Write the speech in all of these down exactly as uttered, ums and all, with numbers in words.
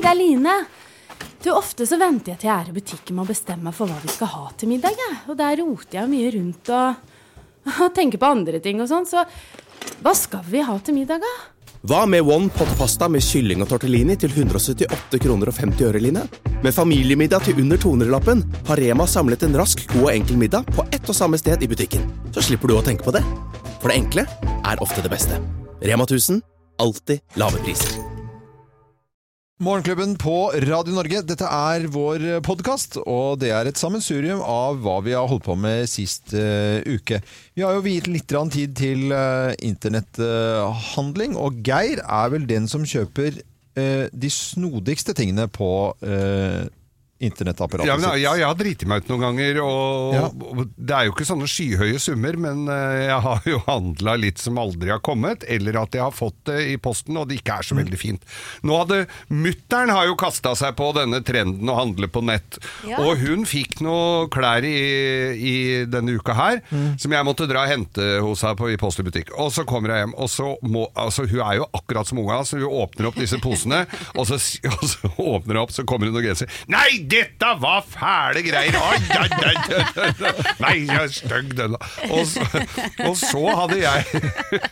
det er Line. Du, ofte så venter jeg til jeg er i butikken med å bestemme meg for hva vi skal ha til middag. Ja. Og der roter jeg mye rundt og, og tenker på andre ting og sånn. Så hva skal vi ha til middag, da? Hva med one pot pasta med kylling og tortellini til hundre og syttiåtte kroner og femti øre, Line? Med familiemiddag til under to hundre-lappen har Rema samlet en rask, god og enkel middag på ett og samme sted i butikken. Så slipper du å tenke på det. For det enkle er ofte det beste. Rema tusen, alltid lave priser. Morgenklubben på Radio Norge. Dette er vår podcast, og det er et sammensurium av hva vi har holdt på med sist uh, uke. Vi har jo viet litt grann tid til uh, internetthandling, uh, og Geir er vel den som kjøper uh, de snodigste tingene på uh, internettapparatet ja, men, sitt. ja, jeg har dritt meg ut noen ganger, og, ja. og det er jo ikke sånne skyhøye summer, men uh, jeg har jo handlet litt som aldri har kommet, eller at jeg har fått det i posten, og det ikke er så veldig fint. Nå hadde mutteren har jo kastet seg på denne trenden å handle på nett, ja. og hun fikk noe klær i, i denne uka her, mm. som jeg måtte dra og hente hos her på, i Post i butikk. Og så kommer jeg hjem, og så må, altså hun er jo akkurat som unga, så hun åpner opp disse posene, og så, og så åpner hun opp, så kommer hun og grenser. Nei, dette var fæle greier! Oi, oi, oi, oi. Nei, jeg er støgg den. Og så, og så hadde jeg...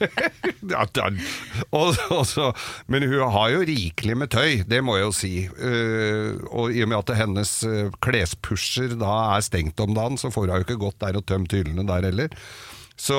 og, og så, men hun har jo rikelig med tøy, det må jeg jo si. Uh, og i og med at hennes uh, klespusher da er stengt om dagen, så får hun jo ikke gått der og tømt hyllene der heller. Så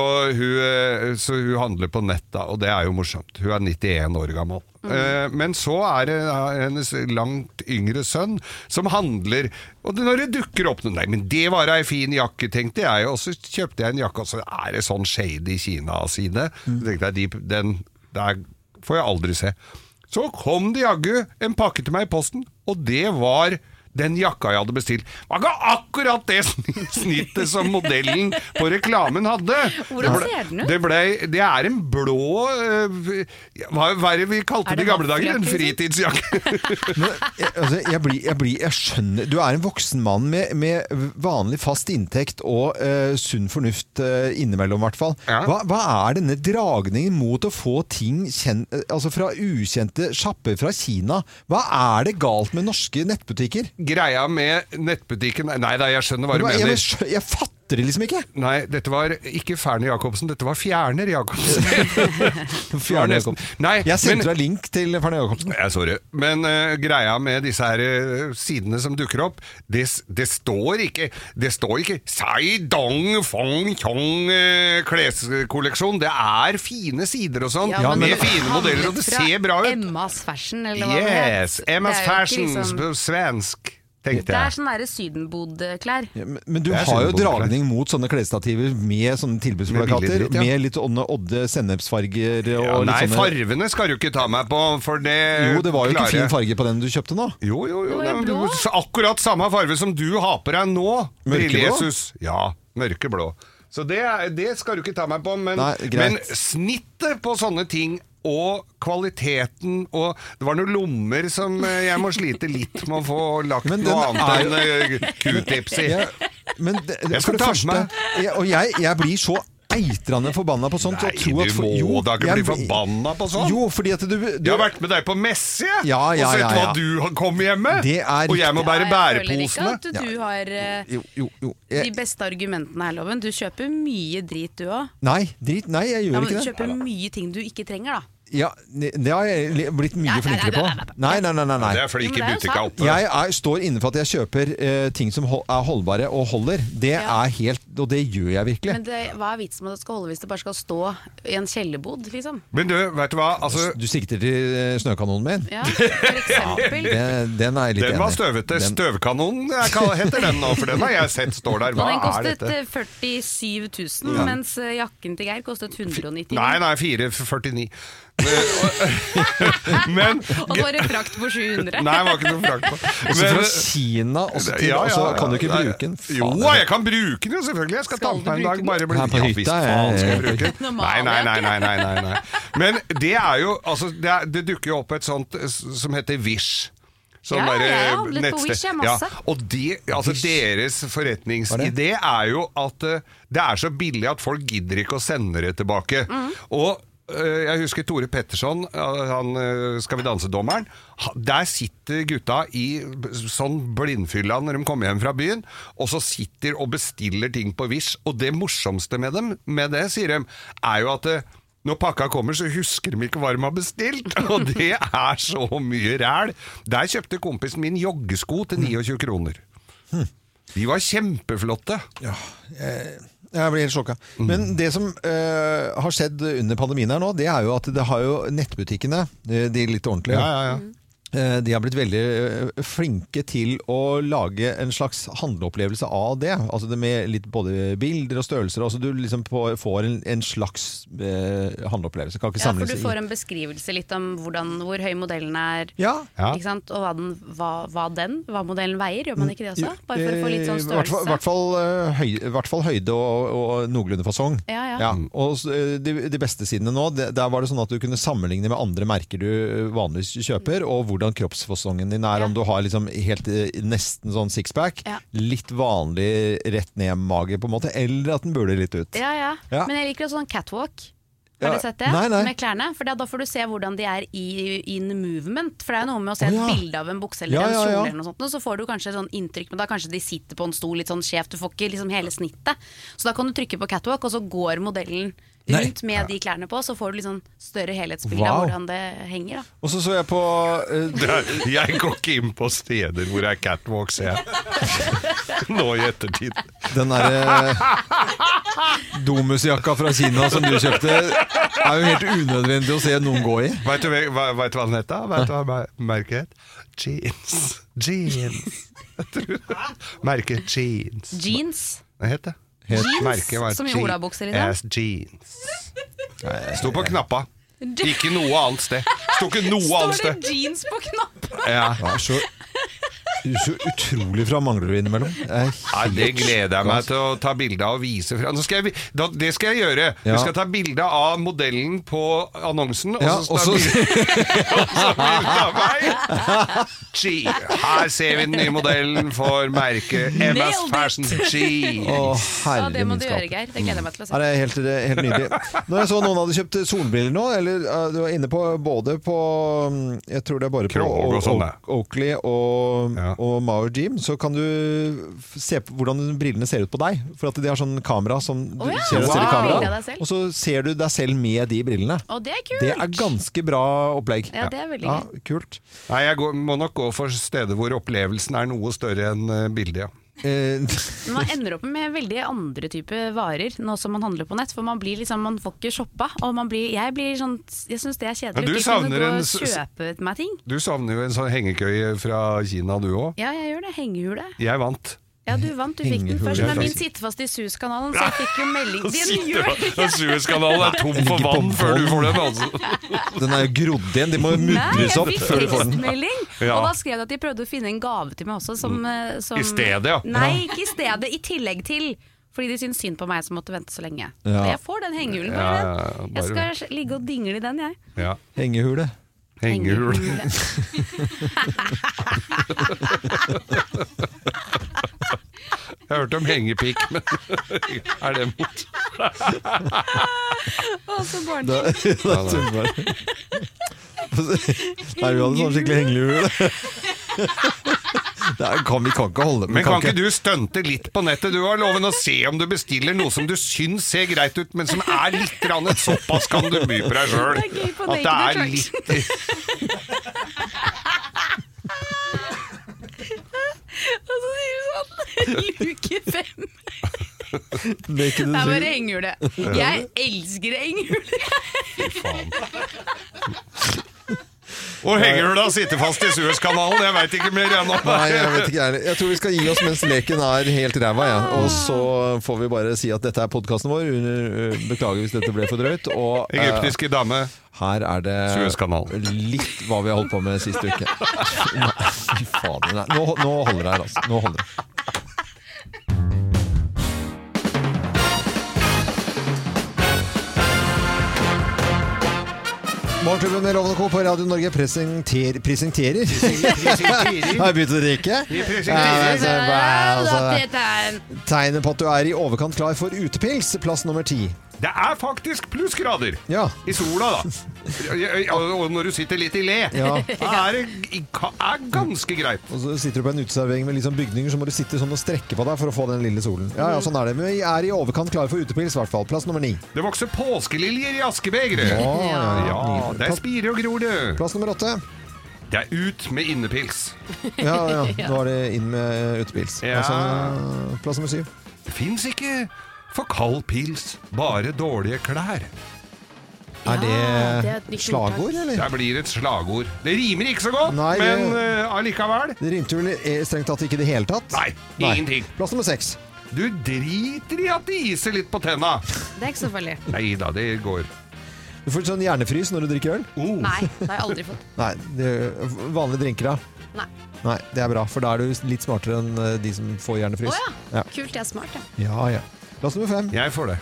hun, så hun handler på nett da, og det er jo morsomt. Hun er nittien år gammel. Mm. Eh, men så er det hennes langt yngre sønn som handler, og når det dukker opp noe, nei, men det var en fin jakke, tenkte jeg, og så kjøpte jeg en jakke, og så er det sånn shady Kina-side. Mm. Så tenkte jeg, den der får jeg aldri se. Så kom det jaggu en pakke til meg i posten, og det var... den jakka jeg hadde bestilt. Det var ikke akkurat det snittet som modellen på reklamen hadde. Hvordan ser den ut? Det, ble, det er en blå uh, hva, hva er det vi kalte det i gamle dager? En fritidsjakke. Men, jeg, altså, jeg, blir, jeg, blir, jeg skjønner, du er en voksen mann med, med vanlig fast inntekt og uh, sunn fornuft uh, innimellom i hvert fall. Ja. Hva, hva er denne dragningen mot å få ting kjent, altså fra ukjente shopper fra Kina? Hva er det galt med norske nettbutikker? Greia med nettbutikken... Nei da, jeg skjønner hva du mener. Jeg, jeg fatter det liksom ikke. Nei, dette var ikke Ferner Jacobsen, dette var Fjerner Jacobsen. Fjerner Jacobsen. Nei, jeg sendte deg link til Ferner Jacobsen. Ja, sorry. Men uh, greia med disse her uh, sidene som dukker opp, det, det står ikke det står ikke Sai Dong Fong Chong uh, kleskolleksjon. Det er fine sider og sånn, ja, med fine modeller, og det ser bra ut. Emmas Fashion, eller hva yes, det heter. Emmas Fashion, liksom... svensk. Det er sånne der sydenbodklær. Ja, men, men du har jo dragning mot sånne klesstativer med sånne tilbudsplakater, med, ja. med litt ånde, odde sennepsfarger og ja, litt nei, sånne... farvene skal du ikke ta meg på, for det... Jo, det var jo klarer. Ikke fin farge på den du kjøpte nå. Jo, jo, jo. Det, det, akkurat samme farge som du har på deg nå. Mørkeblå? Ja, mørkeblå. Så det, det skal du ikke ta meg på, men, nei, men snittet på sånne ting og kvaliteten, og det var noen lommer som jeg må slite litt med å få lagt noe annet er... enn Q-tips i. Ja, men det, jeg skal ta med. Jeg, og jeg, jeg blir så eitrande forbanna på sånt. Nei, og du må for, jo, da ikke jeg, bli forbanna på sånt. Jo, fordi at du... du jeg har vært med deg på messe, ja, ja, og sett ja, ja. hva du kom hjem med. Og jeg må bære bæreposene. Jeg føler ikke at du har uh, jo, jo, jo. Jeg... de beste argumentene her, Loven. Du kjøper mye drit du også. Nei, drit, nei, jeg gjør ja, ikke det. Du kjøper mye ting du ikke trenger, da. Ja, det har jeg blitt mye flinkere på. Nei, nei, nei, nei, nei. Det er fordi ikke butikk oppe. Jeg er, står innenfor at jeg kjøper uh, ting som hold, er holdbare og holder. Det ja. er helt, og det gjør jeg virkelig. Men det, hva er vitsen med at det skal holde hvis det bare skal stå i en kjellerbod, liksom? Men du, vet du hva? Altså... Du sikter til uh, snøkanonen min? Ja, for eksempel. Ja, den, den er jeg litt enig. Den var støvete. Den... Støvkanonen heter den nå, for den har jeg sett står der. Hva den er dette? Den kostet førtisju tusen, ja. mens jakken til Geir kostet hundre og nittini. Nei, nei, fire førtini. Men, og var det frakt på sju hundre? Nei, det var ikke noe frakt på. Men, så fra Kina også til, ja, ja, så kan du ikke bruke den? Jo, jeg kan bruke den jo selvfølgelig. Jeg skal, skal ta den på en dag. Bare bli, her på hytta, ja, faen skal jeg bruke den. Nei, nei, nei, nei, nei, nei, nei. Men det er jo, altså, det, er, det dukker jo opp et sånt som heter Wish. Sånn ja, der, jeg har handlet på Wish, jeg masse. Ja, og de, altså deres forretningsidé er jo at uh, det er så billig at folk gidder ikke å sende det tilbake. Mm. Og Jeg husker Tore Pettersson, han Skal vi danse-dommeren. Der sitter gutta i sånn blindfylla når de kommer hjem fra byen, og så sitter og bestiller ting på Wish. Og det morsomste med dem, med det, sier de, er jo at når pakka kommer, så husker de ikke hva de har bestilt. Og det er så mye ræl. Der kjøpte kompisen min joggesko til tjueni kroner. De var kjempeflotte. Ja, jeg... Jeg blir helt sjokka. Men det som uh, har skjedd under pandemien her nå, det er jo at det har jo nettbutikkene, de, de litt ordentlige, ja, ja, ja. Uh, de har blitt veldig uh, flinke til å lage en slags handleopplevelse av det. Altså det med litt både bilder og størrelser, altså du liksom på, får en, en slags uh, handleopplevelse. Kan ikke ja, for samles du får en beskrivelse litt om hvordan, hvor høy modellen er, ja. Ikke sant? Og hva den, hva, hva den, hva modellen veier, gjør man ikke det også? Bare for å få litt sånn størrelse. I hvert fall, uh, høy, hvert fall høyde og, og noenlunde fasong. Ja, ja. Ja, og de, de beste sidene nå, det, der var det sånn at du kunne sammenligne med andre merker du vanligvis kjøper, og hvordan kroppsfasongen din er, ja. Om du har liksom helt nesten sånn sixpack, ja. Litt vanlig rett ned mage på en måte, eller at den buler litt ut. Ja, ja, ja. Men jeg liker også sånn catwalk. Har du sett det? Nei, nei. Med klærne? For da får du se hvordan de er i in movement. For det er jo noe med å se et oh, ja. Bilde av en bukse eller ja, en kjole ja, ja. eller noe sånt, og så får du kanskje sånn inntrykk, men da kanskje de sitter på en stol litt sånn skjevt, du får ikke liksom hele snittet. Så da kan du trykke på catwalk, og så går modellen rundt Nei. Med de klærne på, så får du litt sånn større helhetsbilde wow. Av hvordan det henger da. Og så så jeg på uh, er, jeg går ikke inn på steder hvor det er catwalk, ser jeg nå i ettertid. Den der uh, domusjakka fra Kina som du kjøpte er jo helt unødvendig å se noen gå i. Vet du, vet, vet du hva den heter? Vet du hva merket heter? Jeans. Jeans. Merket jeans. Jeans? Hva heter det? Jeans, som i olabukser i dag. As jeans. Stod på knappa. Ikke noe annet sted. Stod ikke noe annet sted. Står det jeans på knappa? Ja. Ja, så, så utrolig fra mangler du innimellom. Ja, det gleder jeg meg til å ta bilde av og vise fra. Nå skal jeg, da, det skal jeg gjøre. Ja. Vi skal ta bilde av modellen på annonsen, og ja, så skal bilde av meg. Gee, her ser vi den nye modellen for merket Emma's Fashion Jeans. Åh, ja, det må du gjøre, Geir. Det gleder jeg meg til å se. Ja, det er helt, helt nydelig. Når jeg så noen hadde kjøpt solbriller nå, eller du var inne på både på, jeg tror det er bare på Krog og sånn, Oakley og, ja. Og Mauer Gym, så kan du se på hvordan brillene ser ut på deg. For at de har sånn kamera som du oh, ja. ser deg selv i kamera. Selv. Og så ser du deg selv med de brillene. Oh, det er kult. Det er ganske bra opplegg. Ja, det er veldig ja, kult. Nei, jeg går, må nok gå for steder hvor opplevelsen er noe større enn bildet, ja. Man ender opp med veldig andre typer varer nå som man handler på nett, for man blir liksom, man får ikke shoppa, og man blir, jeg blir sånn, jeg synes det er kjedelig ikke kunne gå og kjøpe meg ting. Du savner jo en sånn hengekøye fra Kina du også. Ja, jeg gjør det, hengehule. Jeg vant. Ja, du vant, du fikk den først, men min sitter fast i Suezkanalen, så jeg fikk jo melding. Den gjør det! Suezkanalen er tom for vann før du får den, altså. Den er jo grodd igjen, de må mudres opp før du får den. Ja. Og da skrev de at de prøvde å finne en gave til meg også som, som I stedet, ja. Nei, ikke i stedet, i tillegg til. Fordi de synes synd på meg som måtte vente så lenge. Ja. Jeg får den hengehulen bare, ja, ja, ja, bare jeg skal ligge og dingle i den, jeg. Ja. Hengehule. Hengehule. Jeg har hørt om hengepikk, men er det mot? Å, så barnlig. Da tuller bare. Nei, vi hadde sånn skikkelig hengehule. Kan, vi kan ikke holde Men kan, kan ikke du stunte litt på nettet? Du har loven å se om du bestiller noe som du syns ser greit ut, men som er litt rannet. Såpass kan du by på deg selv. At det er litt... Og så sier du sånn luke fem. Det er bare henghjule. Jeg elsker henghjule. Fy faen. Og henghjula sitter fast i Suezkanalen. Jeg vet ikke mer ennå. Nei, jeg vet ikke jeg. Jeg tror vi skal gi oss mens leken er helt ræva, ja. Og så får vi bare si at dette er podcasten vår. Beklager hvis dette ble for drøyt. Og, Egyptiske dame. Her er det litt hva vi har holdt på med siste uke. Fy faen. Nå, nå holder det her, altså. Nå holder det. Morgenklubben med Loven og Co. på Radio Norge presenter, presenterer. Har jeg begynt å drikke? Tegnet på at du er i overkant klar for utepils. Plass nummer ti. Det er faktisk plussgrader ja. I sola da. Og når du sitter litt I le, ja. er det er ganske greit. Og så sitter du på en uteservering med liksom bygninger, så må du sitte sånn og strekke på deg for å få den lille solen. Ja, ja, sånn er det. Men vi er I overkant klare for utepils, I hvert fall. Plass nummer ni. Det vokser påskeliljer I askebegre. Ja, ja, ja. ja det er spirer og gror det. Plass nummer åtte. Det er ut med innepils. Ja, ja. Da er det inn med utepils. Ja. Altså, plass nummer syv. Det finnes ikke for kald pils, bare dårlige klær. Er det, ja, det er slagord, eller? Det blir et slagord. Det rimer ikke så godt, Nei, men uh, allikevel. Det rimte vel strengt tatt ikke det hele tatt? Nei, ingenting. Nei. Plass nummer seks. Du driter I at det iser litt på tenna. Det er ikke så farlig. Neida, det går. Du får sånn hjernefrys når du drikker øl? Oh. Nei, det har jeg aldri fått. Nei, det er vanlige drinker da? Nei. Nei, det er bra, for da er du litt smartere enn de som får hjernefrys. Åja, oh, ja. Kult, jeg er smart, ja. Ja, ja. Plass nummer fem. Jeg får det.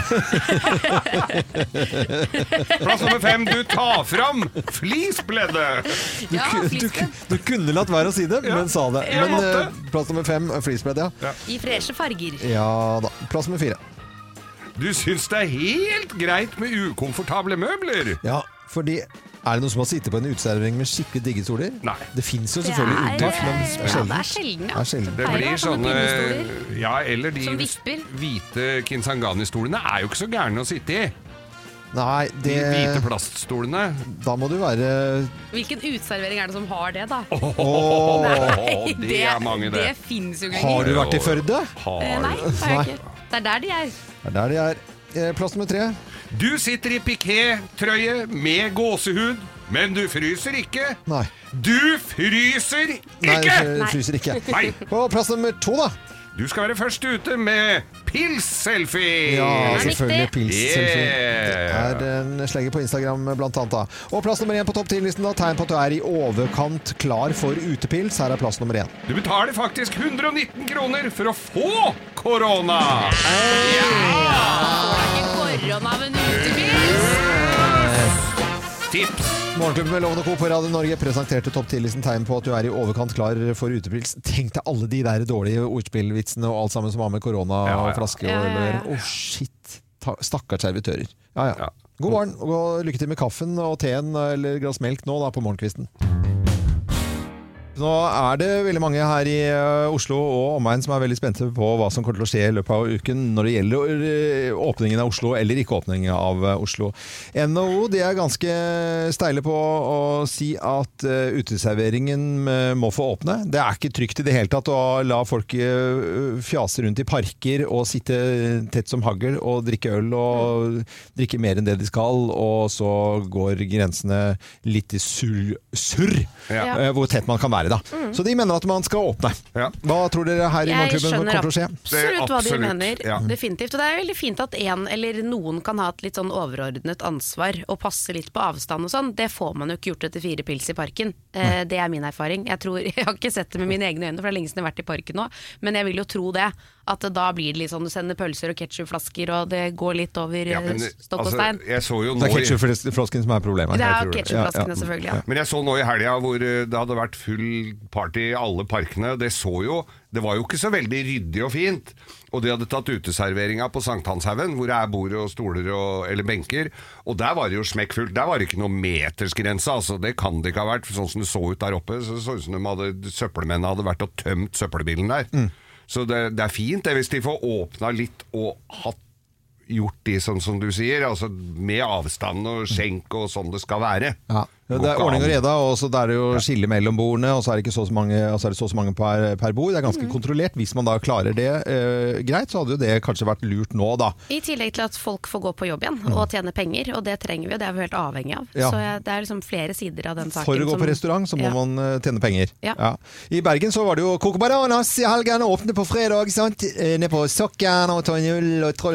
Plass nummer fem, du tar fram flisbleddet. Ja, du, du, du kunne latt være å si det, ja, men sa det. Men uh, plass nummer fem, flisbledd, ja. ja. I freshe farger. Ja da. Plass nummer fire. Du synes det er helt greit med ukomfortable møbler? Ja, fordi... Er det noen som har sittet på en uteservering med skikkelig digge stoler? Nei. Det finnes jo selvfølgelig unntak, men ja, sjelden. det er sjelden, ja. Er sjelden. Det blir sånne, ja, eller de hvite Kinsangani-stolene er jo ikke så gærne å sitte I. Nei, det... De hvite plaststolene. Da må du være... Hvilken uteservering er det som har det, da? Oh, oh, oh, Nei, det, det er mange, det. Det finnes jo ikke. Har du vært I Førde? Har. Eh, nei, det har jeg ikke. Det er der de er. Det er der de er. Plass nummer tre. Du sitter I piké-trøye med gåsehud, men du fryser ikke. Nei. Du fryser ikke! Nei, du fryser ikke. Nei. Og plass nummer to da. Du skal være først ute med pils-selfie. Ja, selvfølgelig pils-selfie. Yeah. Det er en slegge på Instagram blant annet da. Og plass nummer én på topp ti-listen da. Tegn på at du er I overkant klar for utepils. Her er plass nummer én. Du betaler faktisk hundre og nitten kroner for å få korona. Ja! Får ikke korona, men utepils. Tips. Morgenklubben med Loven og Co på Radio Norge presenterte topp ti-listen tegn på at du er I overkant klar for utepils. Tenk deg alle de der dårlige ordspillvitsene og alt sammen som har med korona ja, ja. Og flaske og øl. Åh, oh, shit. Stakkars servitører. Ja, ja. God morgen, og lykke til med kaffen og teen eller glass melk nå da på morgenkvisten. Nå er det veldig mange her I Oslo og omegn som er veldig spente på hva som kommer til å skje I løpet av uken når det gjelder åpningen av Oslo eller ikke åpningen av Oslo. N H O de er ganske steile på å si at uteserveringen må få åpne. Det er ikke trygt I det hele tatt å la folk fjase rundt I parker og sitte tett som hagl og drikke øl og drikke mer enn det de skal, og så går grensene litt I surr, surr ja. Hvor tett man kan være. Da. Mm. Så de mener at man skal åpne. Ja. Hva tror dere her I Morgenklubben kommer til å skje? Jeg skjønner absolutt hva de mener. Ja. Definitivt. Og det er veldig fint at en eller noen kan ha et litt sånn overordnet ansvar og passe litt på avstand og sånn. Det får man jo ikke gjort etter fire pils I parken. Eh, det er min erfaring. Jeg, tror, jeg har ikke sett det med mine egne øyne, for det er lenge siden jeg har vært I parken nå. Men jeg vil jo tro det. At da blir det litt sånn, du sender pølser og ketchupflasker, og det går litt over ja, men, stokk og stein. Altså, det er ketchupflasken som er problemet. Det er ketchupflaskene, ja, ja. Selvfølgelig. Ja. Men jeg så nå I helga hvor det hadde vært full party I alle parkene. Det så jo, det var jo ikke så veldig ryddig og fint. Og de hadde tatt uteserveringa på Sankthanshaugen, hvor det er bord og stoler og, eller benker. Og der var det jo smekkfullt. Der var det ikke noe metersgrense. Altså, det kan det ikke ha vært. Sånn som det så ut der oppe, så så ut som de hadde, søppelmennene hadde vært og tømt søppelbilen der. Mm. Så det, det er fint det, hvis de får åpna litt og hatt gjort de sånn som du sier, altså med avstand og skjenk og sånn det skal være. Ja. Det er ordning og reda, og så er det jo skille mellom bordene, og så er det ikke så, så mange, altså er det så, så mange per, per bord. Det er ganske mm. kontrollert. Hvis man da klarer det eh, greit, så hadde jo det kanskje vært lurt nå da. I tillegg til at folk får gå på jobb igjen mm. og tjene penger, og det trenger vi, og det er vi helt avhengig av. Ja. Så det er liksom flere sider av den saken. For å gå som, på restaurant så må ja. man uh, tjene penger. Ja. Ja. I Bergen så var det jo Coco Bananas I helgen, åpne på fredag, sant? Nede på Sokkern og ta en ull og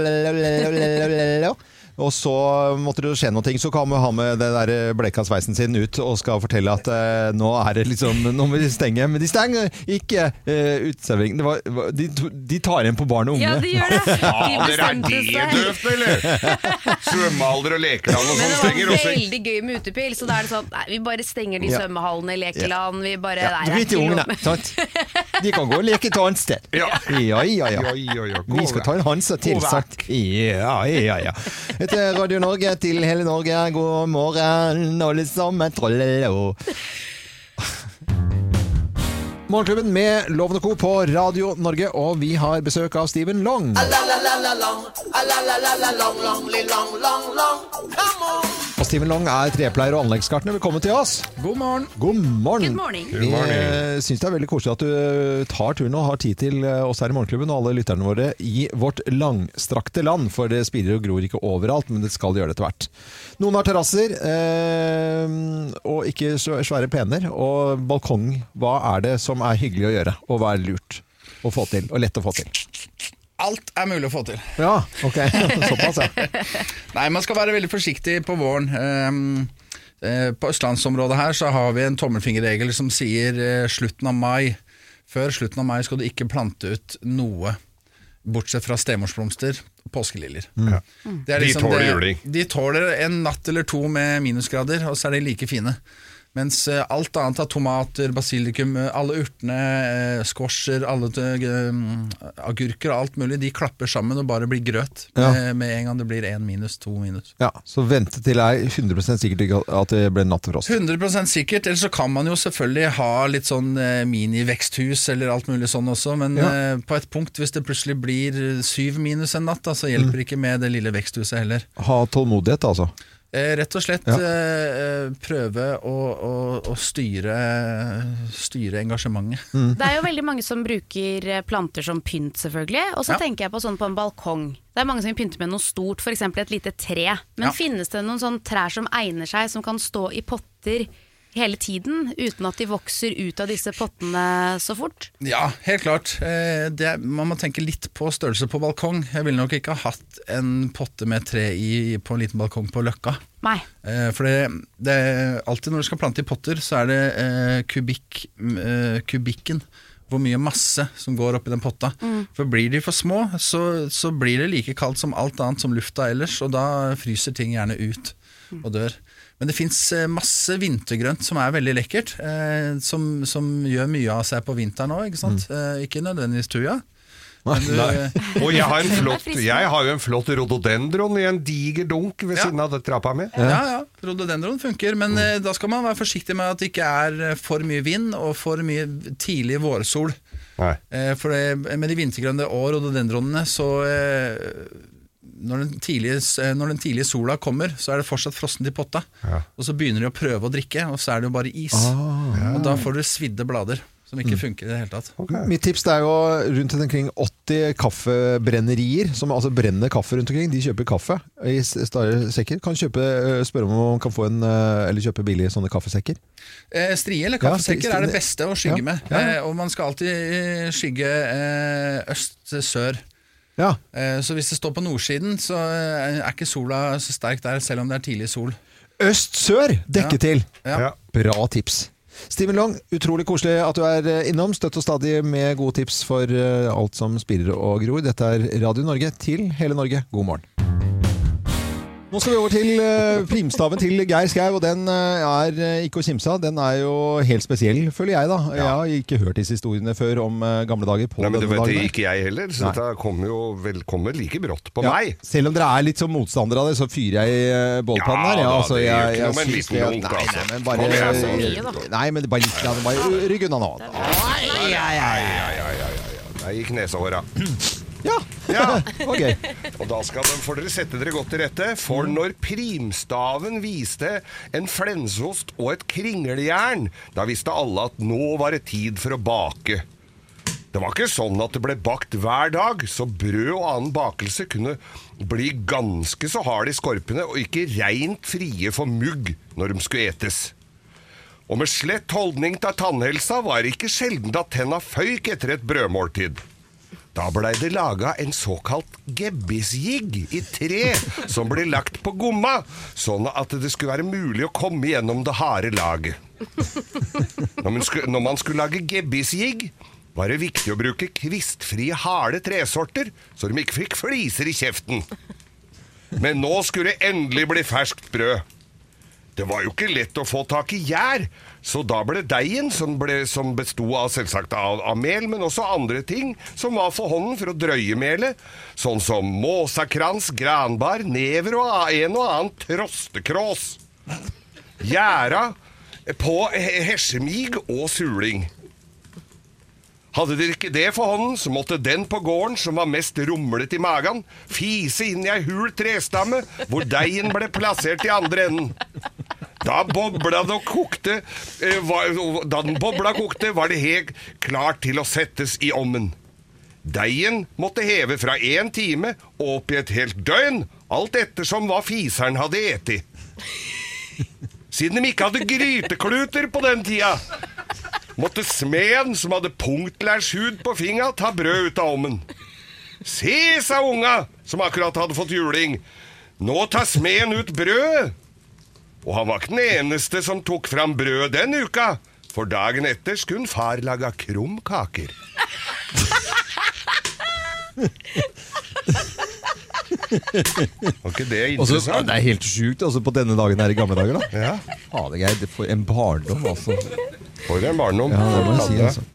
troll. Og så måtte det skje noe ting, så kan vi ha med det der bleka sveisen sin ut og skal fortelle at eh, nå er det liksom, nå må vi stenge, men de stenger ikke eh, uteservering. Det var, de, de tar igjen på barn og unge. Ja, de gjør det. Ja, dere er de døft, eller? Svømmehalder og lekeland og sånn stenger også. Men det var veldig gøy med utepil, så da er det sånn, nei, vi bare stenger de svømmehallene i lekeland, vi bare... Ja, du vet jo ungene, sant? De kan gå og leke et annet sted. Ja. Ja, ja, ja. Ja, ja, ja. Gå Vi skal ta en Hansa tilsagt. Ja, ja, ja. Dette er Radio Norge til hele Norge. God morgen, alle sammen. Trollelo. Morgenklubben med Loven og Co. på Radio Norge, og vi har besøk av Steven Long. Og Steven Long er trepleier og anleggsgartner. Velkommen til oss. God morgen. God morgen. Good morning. Vi eh, synes det er veldig koselig at du tar turen og har tid til eh, oss her i Morgenklubben og alle lytterne våre i vårt langstrakte land, for det spirer og gror ikke overalt, men det skal gjøre det etter hvert. Noen har terrasser, eh, og ikke så svære pener, og balkong. Hva er det som er hyggelig å gjøre, og hva er lurt å få til, og lett å få til? Alt er mulig å få til. Ja, ok. Såpass, ja. Nei, man skal være veldig forsiktig på våren. Um, eh, på Østlandsområdet her så har vi en tommelfingerregel som sier eh, slutten av mai. Før slutten av mai skal du ikke plante ut noe, bortsett fra stemorsblomster og påskeliljer. Mm. Det er De liksom tåler det- juling. De tåler en natt eller to med minusgrader, og så er de like fine. Mens eh, alt annet av tomater, basilikum, eh, alle urtene, eh, squasher, alle eh, agurker og alt mulig, de klapper sammen og bare blir grøt Ja. med, med en gang det blir en minus, to minus. Ja, så vente til det er hundre prosent sikkert ikke at det ble nattefrost. hundre prosent sikkert, eller så kan man jo selvfølgelig ha litt sånn eh, mini-veksthus eller alt mulig sånn også, men Ja. eh, på et punkt, hvis det plutselig blir syv minus en natt, da, så hjelper ikke med det lille veksthuset heller. Ha tålmodighet, altså. Eh, rett og slett Ja. eh, prøve å, å, å styre, styre engasjementet. Det er jo veldig mange som bruker eh, planter som pynt, selvfølgelig. Og så Ja. tenker jeg på sånn på en balkong. Det er mange som pynter med noe stort, for eksempel et lite tre. Men Ja. finnes det noen sånne trær som egner seg, som kan stå i potter hele tiden, uten at de vokser ut av disse pottene så fort? Ja, helt klart. Eh, det, man må tenke litt på størrelse på balkong. Jeg ville nok ikke ha hatt en potte med tre i på en liten balkong på Løkka. Nei. Eh, for det, det er alltid når du skal plante i potter, så er det eh, kubikk, eh, kubikken, hvor mye masse som går opp i den potta. For blir de for små, så, så blir det like kaldt som alt annet som lufta ellers, og da fryser ting gjerne ut og dør. Men det finnes eh, masse vintergrønt som er veldig lekkert, eh, som, som gjør mye av seg på vinteren også, ikke sant? Eh, ikke nødvendigvis tuja. Men du, Nei. Og jeg har, en flott, fristende. jeg har jo en flott rhododendron i en diger dunk ved Ja. siden av det trappa mi. Ja, ja, rhododendron funker, men eh, da skal man være forsiktig med at det ikke er eh, for mye vind og for mye tidlig vårsol. Nei. Eh, for det, med de vintergrønne og rhododendronene, så eh, når, den tidlige, eh, når den tidlige sola kommer, så er det fortsatt frossent i potta. Ja. Og så begynner de å prøve å drikke, og så er det jo bare is. Og da får du svidde blader, som ikke funker i det hele tatt. Mitt tips det er jo rundt omkring åtti kaffebrennerier, som altså brenner kaffe rundt omkring. De kjøper kaffe i større sekker. Kan kjøpe, øh, spørre om man kan få en, øh, eller kjøpe billige sånne kaffesekker. Eh, strie eller Ja, kaffesekker strie- er det beste å skygge Ja, med. ja, ja. Eh, og man skal alltid eh, skygge eh, øst-sør. Ja, Eh, så hvis det står på nordsiden, så eh, er ikke sola så sterk der, selv om det er tidlig sol. øst-sør dekke Ja. til. Ja. Ja. Bra tips. Steven Long, utrolig koselig at du er øh, innom. Støtt og stadig med gode tips for øh, alt som spirer og gror. Dette er Radio Norge til hele Norge. God morgen. Nå skal vi over til uh, primstaven til Geir Skau, og den uh, er uh, ikke å kimse av. Den er jo helt spesiell, føler jeg da. Jeg har ikke hørt disse historiene før om uh, gamle dager på Nei, men det denne vet dagen. ikke jeg heller, så Nei. dette kommer jo vel, kommer like brått på Ja, meg. selv om dere er litt som motstandere av det, så fyrer jeg uh, bålpannen Ja her. da, altså, det gjør jeg, ikke jeg noe med en synes liten det- dunk, nei, altså. nei, men bare, Kom igjen, så mye, da. nei, men bare litt, grann, bare rygg unna nå. Ai, ai, ai, ai. Ja, ja, ja, ja, ja. Der gikk nesehåra. Ja, Ja. ok. Og da skal de, får dere sette dere godt til rette, for når primstaven viste en flensost og et kringeljern, da visste alle at nå var det tid for å bake. Det var ikke sånn at det ble bakt hver dag, så brød og annen bakelse kunne bli ganske så hard i skorpene og ikke rent frie for mugg når de skulle etes. Og med slett holdning til tannhelsa var det ikke sjelden at tenna føyk etter et brødmåltid. Da blei det laga en såkalt gebbisjigg i tre som ble lagt på gomma, sånn at det skulle være mulig å komme gjennom det harde laget. Når man skulle, når man skulle lage gebbisjigg, var det viktig å bruke kvistfrie harde tresorter, så de ikke fikk fliser i kjeften. Men nå skulle det endelig bli ferskt brød. Det var jo ikke lett å få tak i gjær, Så da ble deigen, som, ble, som bestod av selvsagt av, av mel, men også andre ting som var for hånden for å drøye melet, sånn som måsakrans, granbar, never og en og annen trostekrås. Gjæra på hesjemig og suling. Hadde dere ikke det for hånden, så måtte den på gården som var mest rumlet i magen, fise inn i ei hul trestamme, hvor deigen ble plassert i andre enden. Da bobla det og kokte, eh, var, da den bobla kokte, var det helt klart til å settes i ommen. Deigen måtte heve fra en time og opp i et helt døgn, alt ettersom hva fiseren hadde eti. Siden de ikke hadde grytekluter på den tida, måtte smeden som hadde punktlærs-hud på finga ta brød ut av ommen. Se, sa unga, som akkurat hadde fått juling. Nå tar smeden ut brød. Og han var ikke den eneste som tok fram brød den uka, for dagen etter skulle far laga krumkaker. Var ikke det interessant? Også, det er helt sjukt altså, på denne dagen her i gamle dager da. Ja. Ja, det er for en barndom altså. For en barndom. Ja, det må jeg si altså.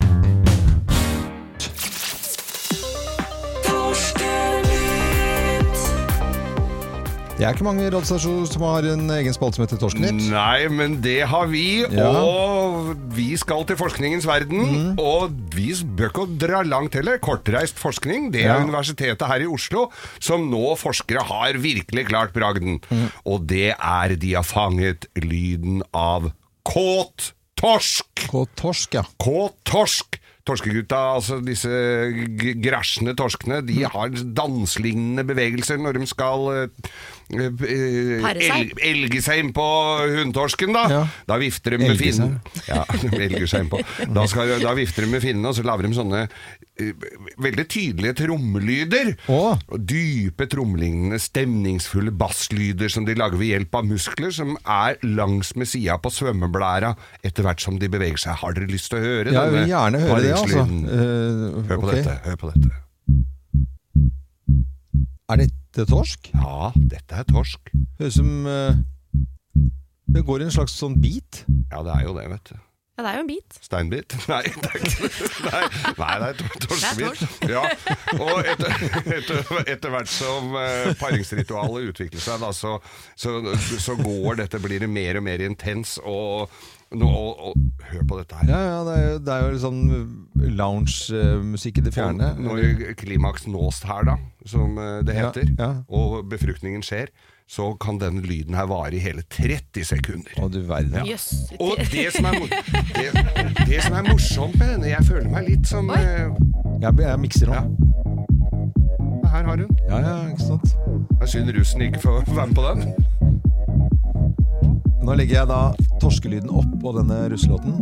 Det er ikke mange radiostasjoner som har en egen spalte som heter Torskenytt. Nei, men det har vi, ja. Og vi skal til forskningens verden, mm. og vi bør ikke dra langt heller. Kortreist forskning, det er ja. Universitetet her i Oslo, som nå forskere har virkelig klart bragden. Mm. Og det er de har fanget lyden av kåt torsk. Kåt torsk, ja. Kåt torsk. Torskegutta, altså disse grasjende torskene, de har danslignende bevegelser når de skal uh, el elge seg inn på hundtorsken da. Ja. Da vifter de med finnen. Ja, de elger seg inn på. Da, skal, da vifter de med finnen, og så laver de sånne uh, veldig tydelige trommelyder. Oh. Dype tromlignende, stemningsfulle basslyder som de lager ved hjelp av muskler som er langs med sida på svømmeblæra etter hvert som de beveger seg. Har dere lyst til å høre ja, denne? Jeg vil gjerne høre det. Altså. Uh, hør på okay. dette, hør på dette. Er dette torsk? Ja, dette er torsk. Høres som uh, det går i en slags sånn bit. Ja, det er jo det, vet du. Ja, det er jo en bit. Steinbit? Nei, det er ikke Nei, nei det er torskebit. Ja, og etter, etter, etter hvert som uh, paringsritualet utvikler seg, da, så, så, så går dette, blir det mer og mer intens, og Nå, og, og, hør på dette her. Ja, ja det, er jo, det er jo sånn lounge-musikk i det fjerne. Og når klimaks nås her da, som det heter, ja, ja. Og befruktningen skjer, så kan denne lyden her vare i hele tretti sekunder. Å, du verden. Ja. Yes. Og det som, er, det, det som er morsomt med denne, jeg føler meg litt som... Uh, jeg, jeg mikser nå. Ja. Her har hun. Ja, ja, ikke sant. Jeg synes russen ikke får være med på den. Nå legger jeg da torskelyden opp på denne russelåten.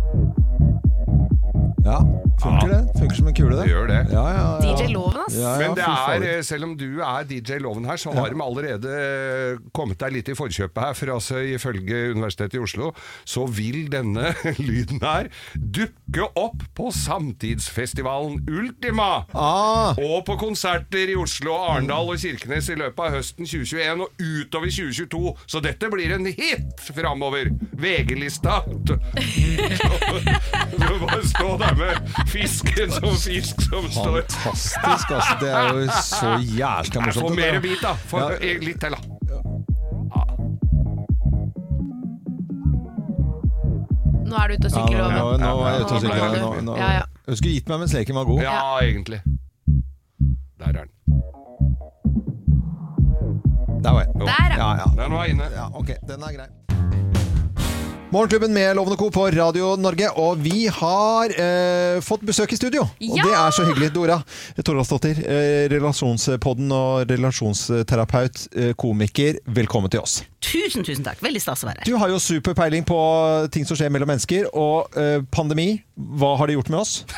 Ja, funker ja. det? Funker som en kule det? Det gjør det. Ja, ja, ja. D J Loven, ass. Ja, ja, Men det er, selv om du er D J Loven her, så har ja. de allerede kommet deg litt i forkjøpet her, for altså ifølge Universitetet i Oslo, så vil denne lyden her dukke opp på samtidsfestivalen Ultima, ah. og på konserter i Oslo, Arendal og Kirkenes i løpet av høsten tjue tjueen og utover tjue tjueto, så dette blir en hit fremover. V G-lista. Du bare stå der med fisken som fisk som står. Fantastisk, altså. Det er jo så jævlig morsomt. Få mer bit da. Få ja. litt til da. Ja. Nå er du ute og sykler over. Ja, nå, nå er jeg ute og sykler. Nå, nå. Ja, ja. Jeg skulle gitt meg mens leken var god. Ja, egentlig. Der er den. Der var jeg. Der, ja. ja. Den var inne. Ja, ok, den er grei. Morgenklubben med Loven og Co på Radio Norge, og vi har eh, fått besøk i studio. Og ja! Det er så hyggelig. Dora Toralsdottir, eh, relasjonspodden og relasjonsterapeut, eh, komiker. Velkommen til oss. Tusen, tusen takk. Veldig stas å være her. Du har jo superpeiling på ting som skjer mellom mennesker, og eh, pandemi, hva har det gjort med oss?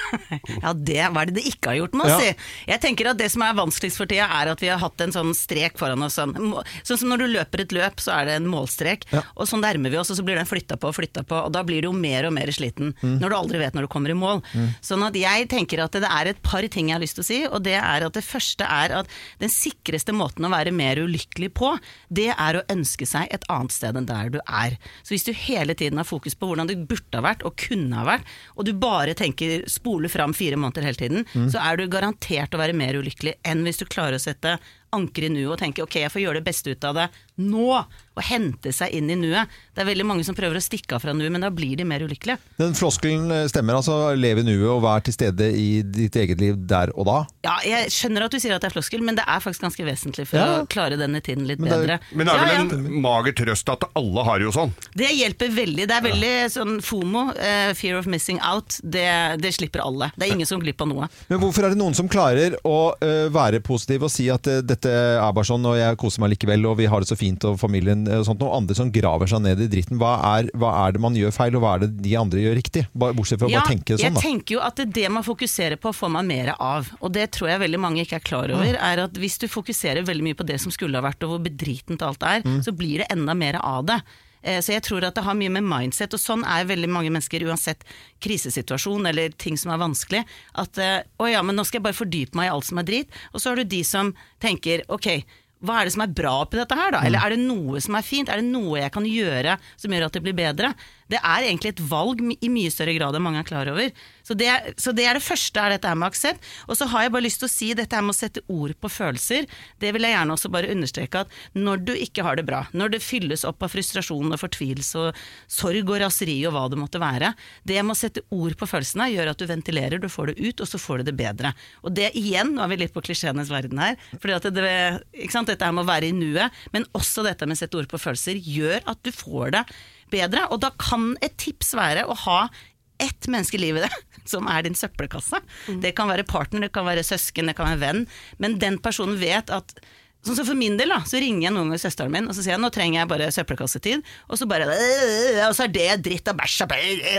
Ja, det hva er det det ikke har gjort med oss, Ja. si. Jeg tenker at det som er vanskeligst for tida er at vi har hatt en sånn strek foran oss. Sånn, sånn som når du løper et løp, så er det en målstrek, Ja. og sånn nærmer vi oss, og så blir den flyttet på og flyttet på, og da blir du jo mer og mer sliten, Mm. når du aldri vet når du kommer i mål. Sånn at jeg tenker at det er et par ting jeg har lyst til å si, og det er at det første er at den sikreste måten å være mer ulykkelig på, det er å ønske seg et annet sted enn der du er. Så hvis du hele tiden har fokus på hvordan det burde ha vært og kunne ha vært, og du bare tenker spole fram fire måneder hele tiden, Mm. så er du garantert å være mer ulykkelig enn hvis du klarer å sette anker i nuet og tenke ok, jeg får gjøre det beste ut av det nå, og hente seg inn i nuet. Det er veldig mange som prøver å stikke av fra nuet, men da blir de mer ulykkelige. Den floskelen stemmer, altså leve i nuet og være til stede i ditt eget liv der og da. Ja, jeg skjønner at du sier at det er floskel, men det er faktisk ganske vesentlig for Ja. å klare denne tiden litt Men det er- bedre. Men det er vel Ja, ja. en mager trøst at alle har jo sånn. Det hjelper veldig. Det er veldig sånn FOMO, eh, fear of missing out, det, det slipper alle. Det er ingen som glipper av noe. Men hvorfor er det noen som klarer å øh, være positiv og si at øh, dette er bare sånn, og jeg koser meg likevel, og vi har det så fint, og familien og sånt, og andre som graver seg ned i dritten? Hva er, hva er det man gjør feil, og hva er det de andre gjør riktig? Bare- Bortsett fra å Ja, bare tenke sånn, jeg da. tenker jo at det, det man fokuserer på får man mer av, og det tror jeg veldig mange ikke er klar over, er at hvis du fokuserer veldig mye på det som skulle ha vært, og hvor bedritent alt er, så blir det enda mer av det. Eh, Så jeg tror at det har mye med mindset, og sånn er veldig mange mennesker uansett krisesituasjon eller ting som er vanskelig, at eh, å ja, men nå skal jeg bare fordype meg i alt som er drit, og så har du de som tenker, ok, hva er det som er bra oppi dette her da? Eller er det noe som er fint? Er det noe jeg kan gjøre som gjør at det blir bedre? Det er egentlig et valg i mye større grad enn mange er klar over. Så det, så det er det første, er dette her med aksept. Og så har jeg bare lyst til å si dette her med å sette ord på følelser. Det vil jeg gjerne også bare understreke at når du ikke har det bra, når det fylles opp av frustrasjon og fortvilelse og sorg og raseri og hva det måtte være, det med å sette ord på følelsene gjør at du ventilerer, du får det ut, og så får du det bedre. Og det igjen, nå er vi litt på klisjéenes verden her, fordi at det, ikke sant, dette her med å være i nuet, men også dette med å sette ord på følelser gjør at du får det bedre, og da kan et tips være å ha ett menneske i livet det, som er din søppelkasse. Det kan være partner, det kan være søsken, det kan være venn, men den personen vet at sånn som for min del da, så ringer jeg noen ganger søsteren min, og så sier jeg, nå trenger jeg bare søppelkassetid, og så bare, og så er det dritt og bæsj,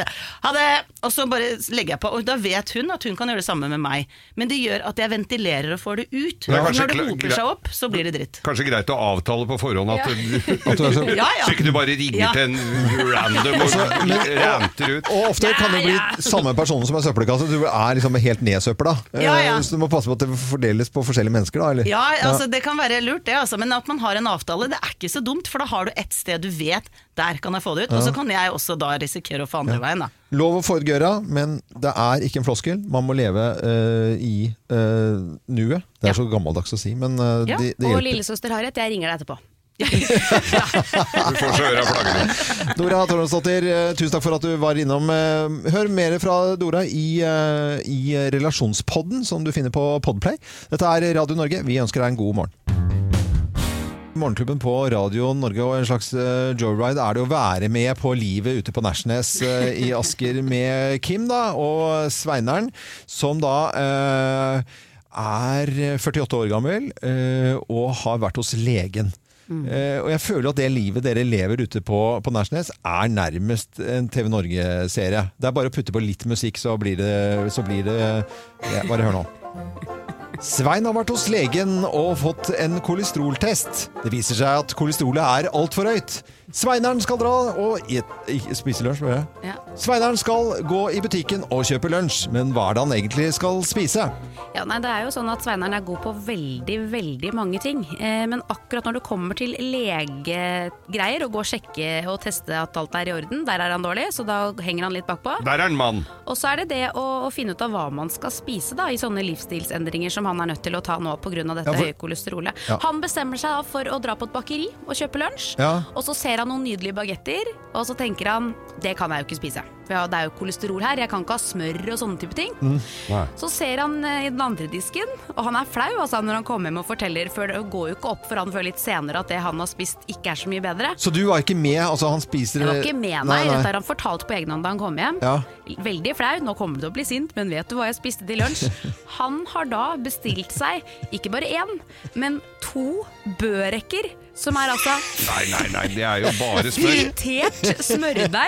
ha det, og så bare legger jeg på, og da vet hun at hun kan gjøre det samme med meg, men det gjør at jeg ventilerer og får det ut, Ja, og kanskje når det kla- hoper seg opp, så blir det dritt. Kanskje greit å avtale på forhånd at, du, At du er så- Ja, ja. så ikke du bare ringer Ja. til en random og ranter ut. Og ofte kan det bli Ja, ja. samme person som er søppelkasse. Du er liksom helt nedsøppel da. Ja, ja. Eh, Så du må passe på at det fordeles på forskjellige mennesker da, eller? Ja, altså det kan være lurt det, altså, men at man har en avtale, det er ikke så dumt, for da har du et sted du vet, der kan jeg få det ut, og så kan jeg også da risikere å få andre veien da. Lov å få ut gøra, men det er ikke en floskel. Man må leve eh, i eh, nuet. Det er Ja. så gammeldags å si, men eh, Ja, det, det Og hjelper. lillesøster Harriet, jeg ringer deg etterpå. Du får så øra flagre. Dora Tormsdottir, eh, tusen takk for at du var innom. Eh, Hør mer fra Dora i, eh, i Relasjonspodden, som du finner på Podplay. Dette er Radio Norge. Vi ønsker deg en god morgen. Morgenklubben på Radio Norge, og en slags uh, joyride er det å være med på livet ute på Nærsnes uh, i Asker med Kim da, og Sveineren, som da uh, er førtiåtte år gammel uh, og har vært hos legen. Mm. Uh, og jeg føler at det livet dere lever ute på, på Nærsnes er nærmest en T V Norge-serie. Det er bare å putte på litt musikk, så blir det, så blir det ja, bare hør nå. Svein har vært hos legen og fått en kolesteroltest. Det viser seg at kolesterolet er alt for høyt. Sveineren skal dra og et, spise lunsj, bare. Ja. Sveineren skal gå i butikken og kjøpe lunsj, men hva er det han egentlig skal spise? Ja, nei, det er jo sånn at Sveineren er god på veldig, veldig mange ting. Eh, men akkurat når det kommer til legegreier, og gå og sjekke og teste at alt er i orden, der er han dårlig, så da henger han litt bakpå. Der er en mann. Og så er det det å, å finne ut av hva man skal spise da, i sånne livsstilsendringer som han er nødt til å ta nå på grunn av dette Ja, for- høye kolesterolet. Ja. Han bestemmer seg da for å dra på et bakeri og kjøpe lunsj, Ja. og så ser han noen nydelige bagetter, og så tenker han, det kan jeg jo ikke spise. For ja, det er jo kolesterol her, jeg kan ikke ha smør og sånne type ting. Nei. Så ser han eh, i den andre disken, og han er flau altså, når han kommer hjem og forteller, for det går jo ikke opp for han før litt senere at det han har spist ikke er så mye bedre. Så du var ikke med, altså han spiser... Jeg var ikke med, nei, dette har han fortalt på egen hånd da han kom hjem. Ja. Veldig flau, nå kommer du til å bli sint, men vet du hva jeg spiste til lunsj? Han har da bestilt seg, ikke bare én, men to børekker, som er altså Nei, nei, nei, det er jo bare smør. fritert smørdeig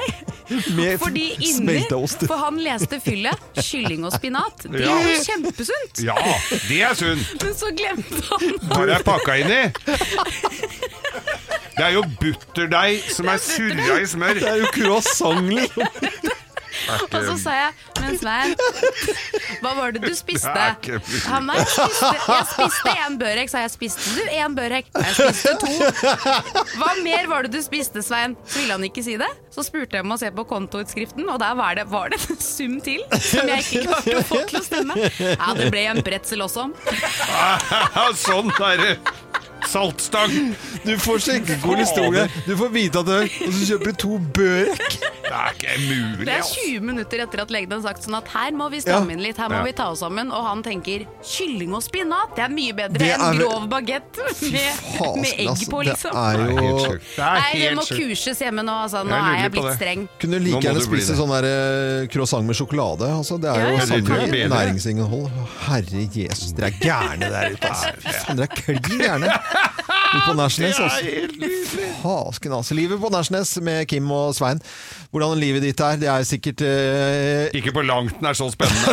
Med Fordi inni, smelteost. for han leste fylle, kylling og spinat. Det er jo kjempesunt. Ja, det er sunt. Men så glemte han Hva er det pakka inn i? Det er jo butterdeig som er surra i smør. Det er jo croissant, liksom. Og så sa jeg, men Svein, hva var det du spiste? Det er ikke mulig. Han, nei, jeg spiste, jeg spiste en børek, sa jeg. Spiste du en børek? Jeg spiste to. Hva mer var det du spiste, Svein? Så ville han ikke si det. Så spurte jeg om å se på kontoutskriften, og der var det, var det en sum til som jeg ikke klarte å få til å stemme. Ja, det ble en pretzel også. Sånn er det. Saltstang. Du får skjenkekål i stolen. Du får vite at det er, og så kjøper du to børek. Det er ikke mulig. Det er tjue minutter etter at legen har sagt sånn at her må vi stramme inn litt, her må Ja. vi ta oss sammen, og han tenker kylling og spinat, det er mye bedre Det enn er vel- grov bagett med, Fasken, med egg altså, på, det liksom. er Det er helt jo... sjukt. Det er Nei, det må helt sjukt. kurses hjemme nå, altså. Nå Jeg er lurer jeg på blitt det. streng. Kunne Nå like må gjerne du bli spise det. sånn der eh, croissant med sjokolade. Altså, det er Ja, jo ja, samme det er bedre. næringsinnhold. Herre Jesus, dere er gærne der ute. Altså. Fy faen, dere er klin gærne. Ute på Nærsnes, altså. Fasken, altså. Livet på Nærsnes med Kim og Svein. Hvordan livet ditt er, det er sikkert eh, Ikke på langt den er så spennende.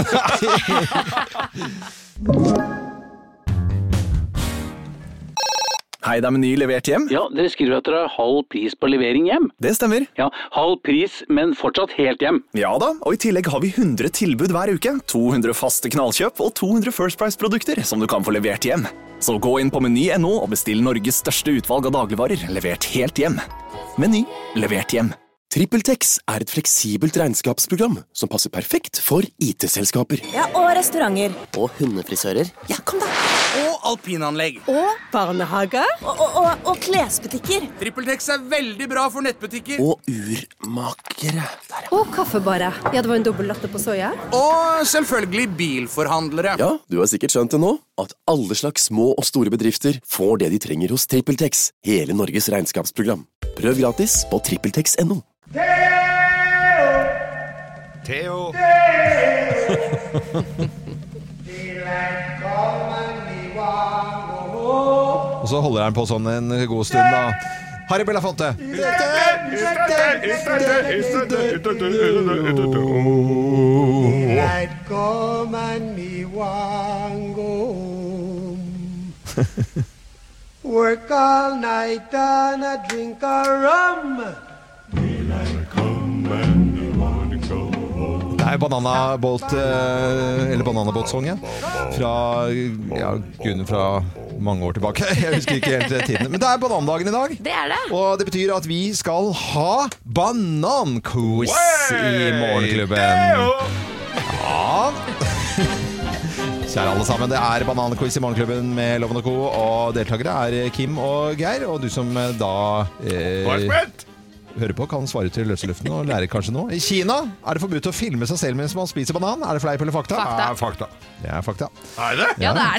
Hei, det er Meny levert hjem. Ja, dere skriver at dere har halv pris på levering hjem. Det stemmer. Ja, halv pris, men fortsatt helt hjem. Ja da, og i tillegg har vi hundre tilbud hver uke. to hundre faste knallkjøp og to hundre First Price-produkter som du kan få levert hjem. Så gå inn på meny punktum no og bestill Norges største utvalg av dagligvarer levert helt hjem. Meny levert hjem. TrippelTex er et fleksibelt regnskapsprogram som passer perfekt for I T-selskaper. Ja, og restauranter. Og hundefrisører. Ja, kom da! Og alpinanlegg. Og barnehager. Og, og, og, og klesbutikker. TrippelTex er veldig bra for nettbutikker. Og urmakere. Og kaffebarer. Ja, det var en dobbelt latte på soya. Og selvfølgelig bilforhandlere. Ja, du har sikkert skjønt det nå, at alle slags små og store bedrifter får det de trenger hos TrippelTex, hele Norges regnskapsprogram. Prøv gratis på trippeltex punktum no. Theo. Og så holder han på sånn en god stund da. Harry Belafonte. Come and me want go home. Work all night and a drink a rum. Det er Bananabåt, eh, eller Bananabåt-songen fra, ja, gudene fra mange år tilbake. Jeg husker ikke helt tidene. Men det er banandagen i dag. Det er det. Og det betyr at vi skal ha bananquiz i Morgenklubben. Ja. Kjære alle sammen, det er bananquiz i Morgenklubben med Loven og Co. Og deltakere er Kim og Geir. Og du som da eh, hører på, kan svare til løseluften og lære kanskje noe. I Kina er det forbudt å filme seg selv mens man spiser banan. Er det fleip eller fakta? Fakta. Ja, fakta. Det er fakta. Er det? Ja, det er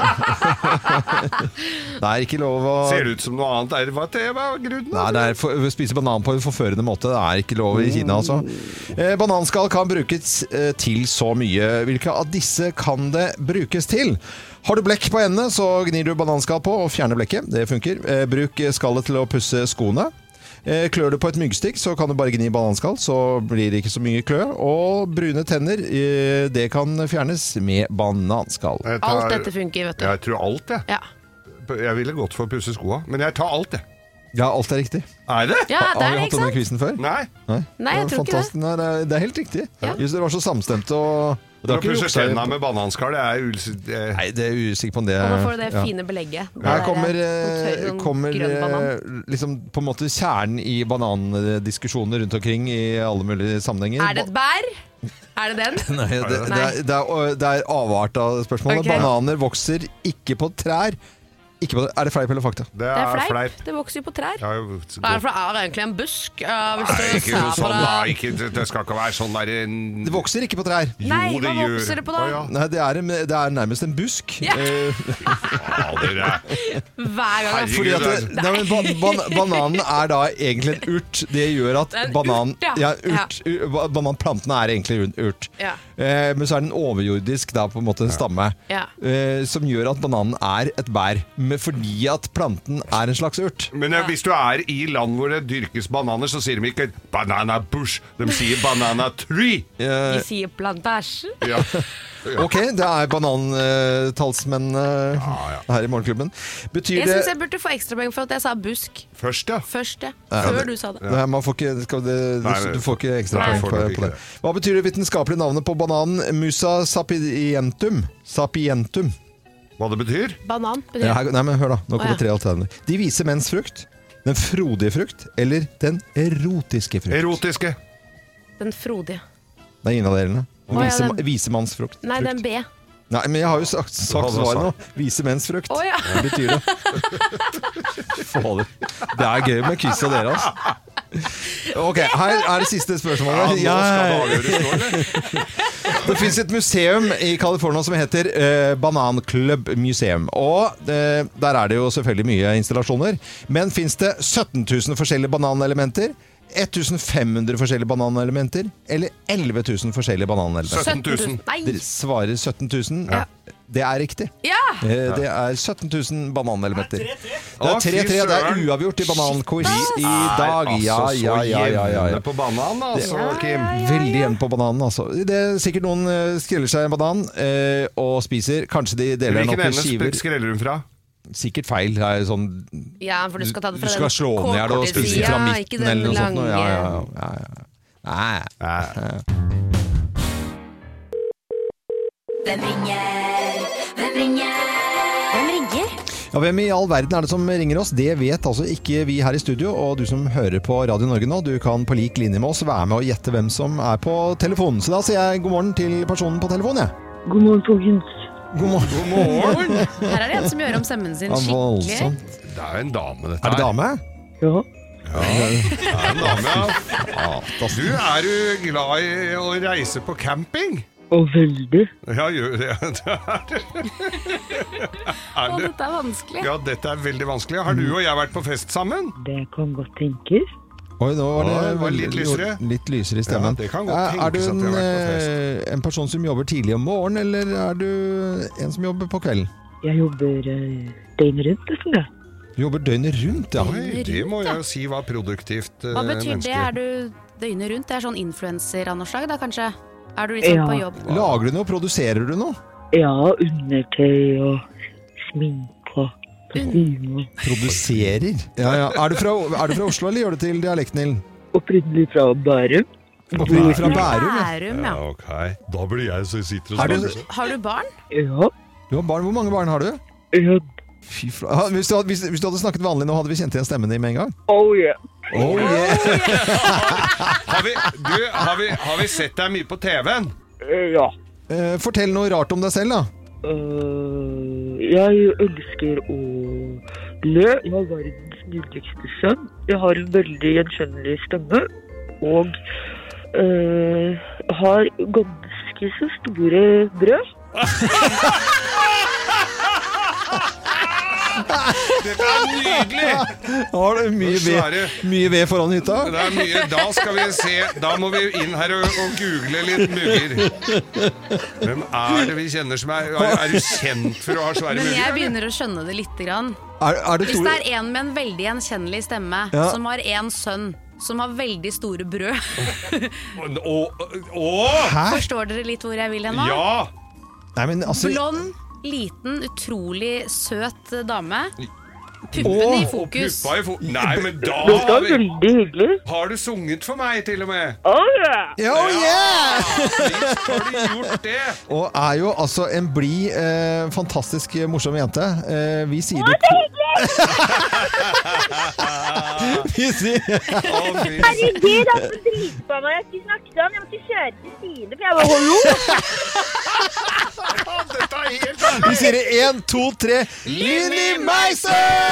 det. Det er ikke lov å... Ser det ut som noe annet? Er det hva det var grunnen? Nei, det er for, å spise banan på en forførende måte. Det er ikke lov i Kina, altså. Eh, bananskall kan brukes eh, til så mye. Hvilke av disse kan det brukes til? Har du blekk på endene, så gnir du bananskall på og fjerner blekket. Det funker. Eh, bruk skallet til å pusse skoene. Eh, klør du på et myggstikk, så kan du bare gni bananskall, så blir det ikke så mye klø. Og brune tenner, eh, det kan fjernes med bananskall. Jeg tar- Alt dette funker, vet du. Jeg tror alt, jeg. Ja. Jeg ville gått for å pusse skoa, men jeg tar alt, jeg. Ja, alt er riktig. Er det? Ja, det Har er vi det, hatt ikke denne sant? quizen før? Nei. Nei, Nei, jeg Det var tror ikke det. fantastisk. Nei, det, er, det er helt riktig. Ja. Just det var så samstemt og... og det har Å ikke pusse gjort seg- tenna med bananskall, det er uls... det- Nei, det er jeg usikker på om det. Og nå får du det ja. fine belegget. Det Her der, kommer, sånn eh, tørr, sånn kommer grønn banan. eh, liksom på en måte kjernen i banandiskusjoner rundt omkring i alle mulige sammenhenger. Er det et bær? Er det den? Nei, det, det, Nei. er, det, er, det er avart av spørsmålet. Ok. Bananer vokser ikke på trær. Ikke på, er det fleip eller fakta? Det Det er er fleip. fleip. Det vokser jo på trær. Ja, jo, Det er, for det er egentlig en busk. Uh, hvis Nei, du ikke ser noe på sånn, det. da. Ikke, det- det skal ikke være sånn der en... Det vokser ikke på trær. Nei, Jo, hva gjør. vokser det på da? Å, ja. Nei, det er, en, det er nærmest en busk. Ja. Eh, Ja, dere er- Hver gang jeg Fordi at det, Herregud, nei, men ban, ban, bananen er da egentlig en urt. Det gjør at Det er en banan, urt, ja. ja, urt, u- ba- bananplantene er egentlig en urt. Ja. Eh, men så er den overjordisk da på en måte en stamme. Ja. Eh, som gjør at bananen er et bær. Men fordi at planten er en slags urt. Men eh, hvis du er i land hvor det dyrkes bananer, så sier de ikke banana bush, de sier banana tree. De sier plantasje. Ja. Ok, det er banantalsmenn uh, ja, ja. her i Morgenklubben. Betyr jeg det... synes jeg burde få ekstra poeng for at jeg sa busk. Først, ja. Først, ja. Ja, Før det, du sa det. Nei, man får ikke, skal det, nei, du får ikke ekstra poeng på, på det. Hva betyr det vitenskapelige navnet på bananen Musa sapientum? Sapientum. Hva det betyr? Banan betyr ja, her, Nei, men hør da, nå kommer oh, ja. tre alternativer. De vise menns frukt, den frodige frukt, eller den erotiske frukt? Erotiske. Den frodige. Det er ingen av delene. Oh, ja, vise, den... vise manns frukt. Nei, den B. Nei, men jeg har jo sagt, sagt svaret nå. Vise menns frukt. Oh, ja. Hva betyr det? Fader. Det er gøy med quiz av dere, altså. Ok, her er det siste spørsmålet. Ja, nå skal det avgjøres. Det finnes et museum i California som heter uh, Banan Club Museum. Og uh, der er det jo selvfølgelig mye installasjoner. Men finnes det sytten tusen forskjellige bananelementer? femten hundre forskjellige bananelementer eller elleve tusen forskjellige bananelementer? sytten tusen. Dere svarer sytten tusen. Ja. Det er riktig. Ja. Det er sytten tusen bananelementer. Det er tre tre. Det er uavgjort i bananquiz i dag. Ja, ja, ja, ja, ja. På banan, altså, Kim. Veldig jevn på bananen, altså. Det er sikkert noen skreller seg en banan og spiser. Kanskje de deler den opp i skiver. Hvilken skreller hun fra? Sikkert feil. Det er sånn, ja, for du skal ta det fra du skal slå den her og spise fra midten eller noe sånt. Ja, ja, ja, ja. Nei. Nei. Hvem ringer? Hvem ringer? Hvem ringer? Ja, hvem i all verden er det som ringer oss? Det vet altså ikke vi her i studio, og du som hører på Radio Norge nå, du kan på lik linje med oss være med og gjette hvem som er på telefonen. Så da sier jeg god morgen til personen på telefonen, jeg. Ja. God morgen, folkens. God morgen. God morgen. Her er det en som gjør om stemmen sin skikkelig. Det er jo en dame, dette her. Er det dame? Ja. Ja, det er en dame, ja. Du, er du glad i å reise på camping? Og veldig. Ja, gjør det. det er. Å, dette er vanskelig. Ja, dette er veldig vanskelig. Har du og jeg vært på fest sammen? Det kan godt tenkes. Oi, nå var det, Åh, det var litt lysere. Litt lysere i stemmen. Ja, det kan godt er, er du tenkes en, at vi har vært på fest. en person som jobber tidlig om morgenen, eller er du en som jobber på kvelden? Jeg jobber uh, døgnet rundt, det sånn det. Du jobber døgnet rundt, ja. Oi, det må jeg jo si var produktivt uh, Hva betyr menneske. det? Er du døgnet rundt? Det er sånn influencer av noe slag, da kanskje? Er du liksom ja. på jobb? Lager du noe? Produserer du noe? Ja, undertøy og sminke. Produserer? Ja, ja. Er du fra, er du fra Oslo, eller gjør du til dialekten din? Opprinnelig fra Bærum. Opprinnelig fra Bærum, ja. Bærum, ja. Ja, ok. Da blir jeg så sitter og snakker. Har du barn? Ja. Du har barn. Hvor mange barn har du? Ja. Fy fra... Hvis, du hadde, hvis, hvis du hadde snakket vanlig nå, hadde vi kjent igjen stemmen din med en gang? Oh yeah. Oh yeah. har, vi, du, har, vi, har vi sett deg mye på T V-en? Ja. Uh, fortell noe rart om deg selv, da. Uh, jeg ønsker å le. Jeg har verdens nydeligste sønn. Jeg har en veldig gjenkjennelig stemme. Og uh, har ganske så store brød. Dette er nydelig! Har du mye ved, mye ved foran hytta? Det er mye. Da skal vi se. Da må vi inn her og, og google litt mugger. Hvem er det vi kjenner som er Er, er du kjent for å ha svære mugger? Men jeg begynner å skjønne det litt grann. Er, er det Hvis det er en med en veldig gjenkjennelig stemme, ja. som har en sønn som har veldig store brød. Åh, åh. Forstår dere litt hvor jeg vil hen nå? Ja! Nei, men altså... Blond, liten, utrolig søt dame. Puppen Åh, i fokus. Puppa i fo Nei, men da Det har er vi... veldig hyggelig. Har du sunget for meg, til og med? Oh yeah! Oh yeah! Visst har du gjort det. Og er jo altså en blid, eh, fantastisk morsom jente. Eh, vi sier Å, det... det er hyggelig! vi sier... Herregud, jeg må drite på meg. Jeg skulle snakke sånn. Jeg måtte kjøre til side, for jeg var hollo. Dette er helt annet. Vi sier det en, to, tre. Linni Meiser!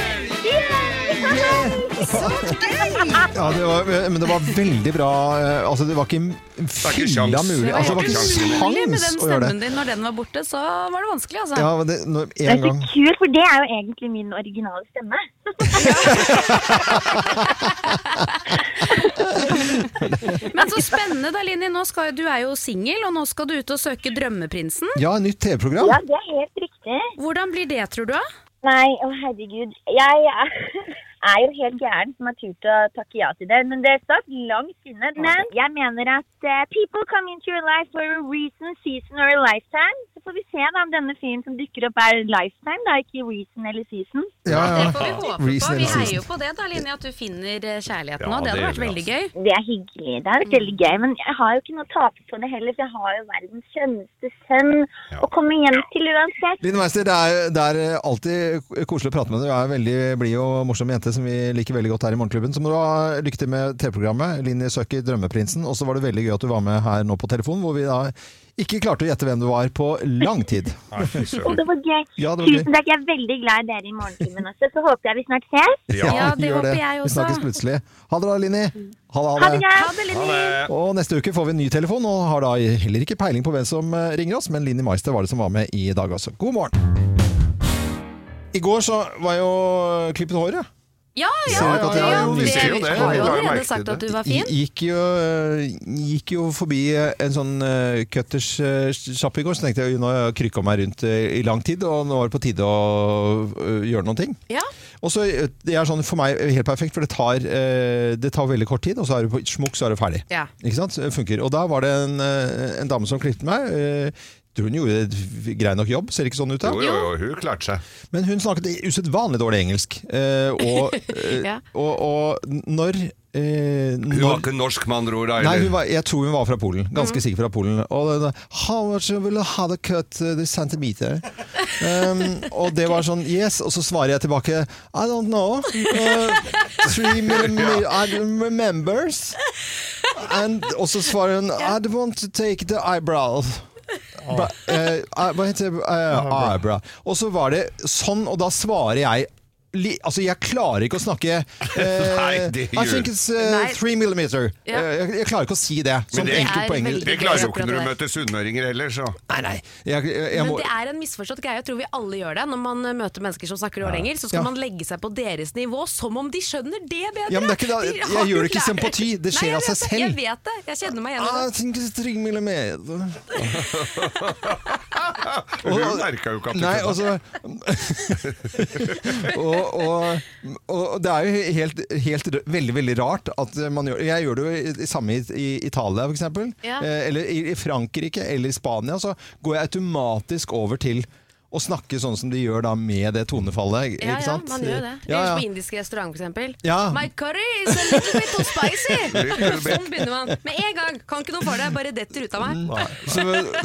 Ja, det var, men det var veldig bra. Altså, det var ikke fylla mulig. Altså, det var ikke Med den sjans å gjøre det. stemmen din når den var borte, så var det vanskelig, altså. Ja, men det, når, Det er en så gang. kult, for det er jo egentlig min originale stemme. Men så spennende da, Linni. Nå skal, du er jo singel, og nå skal du ut og søke Drømmeprinsen. Ja, nytt T V-program. Ja, det er helt riktig. Hvordan blir det, tror du? Da? Nei, å herregud. Jeg er, er jo helt gæren som har turt å takke ja til det, men det satt langt inne. Men jeg mener at uh, people come into your life for a reason, season or a lifetime. Så får vi se da om denne fyren som dukker opp er lifetime, da ikke reason eller season. Ja, ja. Det får vi håpe på. Vi heier jo på det da, Linje, at du finner kjærligheten nå. Ja, det hadde vært veldig gøy. Det er hyggelig, det har vært veldig gøy, men jeg har jo ikke noe å tape på det heller, for jeg har jo verdens skjønneste sønn ja. Å komme hjem til uansett. Line Meister, det er, det er alltid koselig å prate med deg. Du er veldig blid og morsom jente som vi liker veldig godt her i Morgenklubben. Så må du ha lykke til med T V-programmet. Linje søker Drømmeprinsen. Og så var det veldig gøy at du var med her nå på telefon, hvor vi da ikke klarte å gjette hvem du var på lang tid. Og det var gøy. Ja, det var Tusen takk, jeg er veldig glad i dere i Morgenklubben også, så håper jeg vi snart ses. Ja, ja det håper det. jeg også. Vi snakkes plutselig. Ha det da, Linje. Ha det, ha det. Ha det, Linje. Og neste uke får vi en ny telefon, og har da heller ikke peiling på hvem som ringer oss, men Linje Meister var det som var med i dag også. God morgen. I går så var jeg jo klippet håret. Ja, ja, ja, ja, ja, vi ser jo det. Du har jo allerede sagt at du var fin. Gikk jo, gikk jo forbi en sånn uh, cutters uh, shop i går, så tenkte jeg, nå har jeg krykket meg rundt uh, i lang tid, og nå var det på tide å uh, gjøre noen ting. Ja. Og så det er sånn for meg helt perfekt, for det tar, uh, det tar veldig kort tid, og så er du på smukk, så er du ferdig. Ja. Ikke sant? Det funker. Og da var det en, uh, en dame som klippet meg, uh, hun gjorde et grei nok jobb, ser ikke sånn ut da? Jo, jo, jo, hun klarte seg. Men hun snakket usedvanlig dårlig engelsk. Eh, og, eh, ja. og, og når... Eh, hun var ikke norsk med andre ord da, nei, hun var, jeg tror hun var fra Polen. Ganske mm. sikker fra Polen. Og how much will you have a cut uh, the centimeter? Um, og det var sånn, yes. Og så svarer jeg tilbake, I don't know. Uh, three millimeter, I remembers. And, og så svarer hun, I don't want to take the eyebrows. Bra, uh, hva heter det? Uh, eyebrow. Og så var det sånn, og da svarer jeg li, altså jeg klarer ikke å snakke uh, Nei, det gjør I think it's uh, three millimeter ja. uh, jeg, jeg klarer ikke å si det sånn Men det, enkelt på engelsk det klarer jo ikke når du møter sunnmøringer heller så. Nei, nei jeg, jeg, jeg Men må... det er en misforstått greie, jeg tror vi alle gjør det. Når man møter mennesker som snakker dårlig engelsk, så skal ja. Man legge seg på deres nivå som om de skjønner det bedre. Ja, men det er ikke da, jeg, jeg gjør det ikke sympati, det skjer nei, av seg selv. Jeg vet det, jeg kjenner meg igjen i det. I think it's three millimeter Hun merket jo ikke at du nei, altså og, og og det er jo helt, helt veldig, veldig rart at man gjør, jeg gjør det jo i, samme i, i Italia for eksempel, ja. eh, eller i, i Frankrike eller i Spania, så går jeg automatisk over til å snakke sånn som de gjør da med det tonefallet, ja, ikke sant? Ja, man gjør det. Ja, ja. På indisk restaurant for eksempel. Ja. My curry is a little bit too spicy. Sånn begynner man. Med en gang, kan ikke noe for det, bare detter ut av meg. Nei. Så,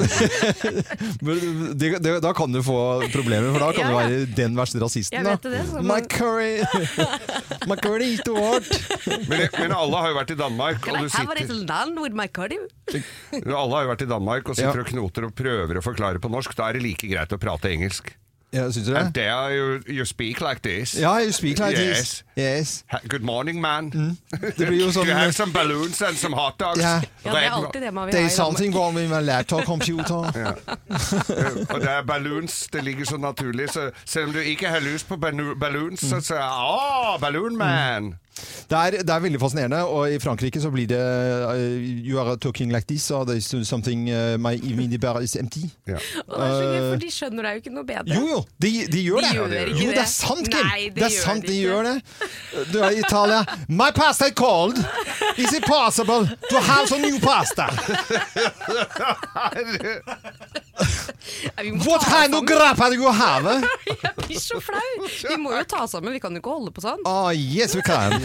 det, det, da kan du få problemer, for da kan ja, ja. Du være den verste rasisten. Jeg vet det, da. My curry My curry is too hot. Men, men alle har jo vært i Danmark. Can og I du have a little down with my curry? Alle har jo vært i Danmark og sitter ja. og knoter og prøver å forklare på norsk. Da er det like greit å prate engelsk. Ja, synes du det? And there you, you speak like this. Ja, you speak like yes. this. Yes. Ha, good morning, man. Mm. Det blir jo sånn... You have some balloons and some hot dogs. Ja, ja det er alltid det man vil ha. Det er something wrong with my laptop computer. Ja. Og det er balloons, det ligger så naturlig. Så selv om du ikke har lyst på balloons, så sier jeg, åh, balloon man. Mm. Det er, det er veldig fascinerende, og i Frankrike så blir det uh, you are talking like this, or there is something uh, my minibar is empty. Ja. Og det er så gøy, for de skjønner deg jo ikke noe bedre. Jo, jo, de, de gjør de det. Gjør ikke jo, det er sant, Kim. Nei, det, det er sant, de gjør det. Du er i Italia. My pasta is cold. Is it possible to have some new pasta? What kind of grappa do you have? Jeg blir så flau. Vi må jo ta sammen, vi kan jo ikke holde på sånn. Ah, yes, we can.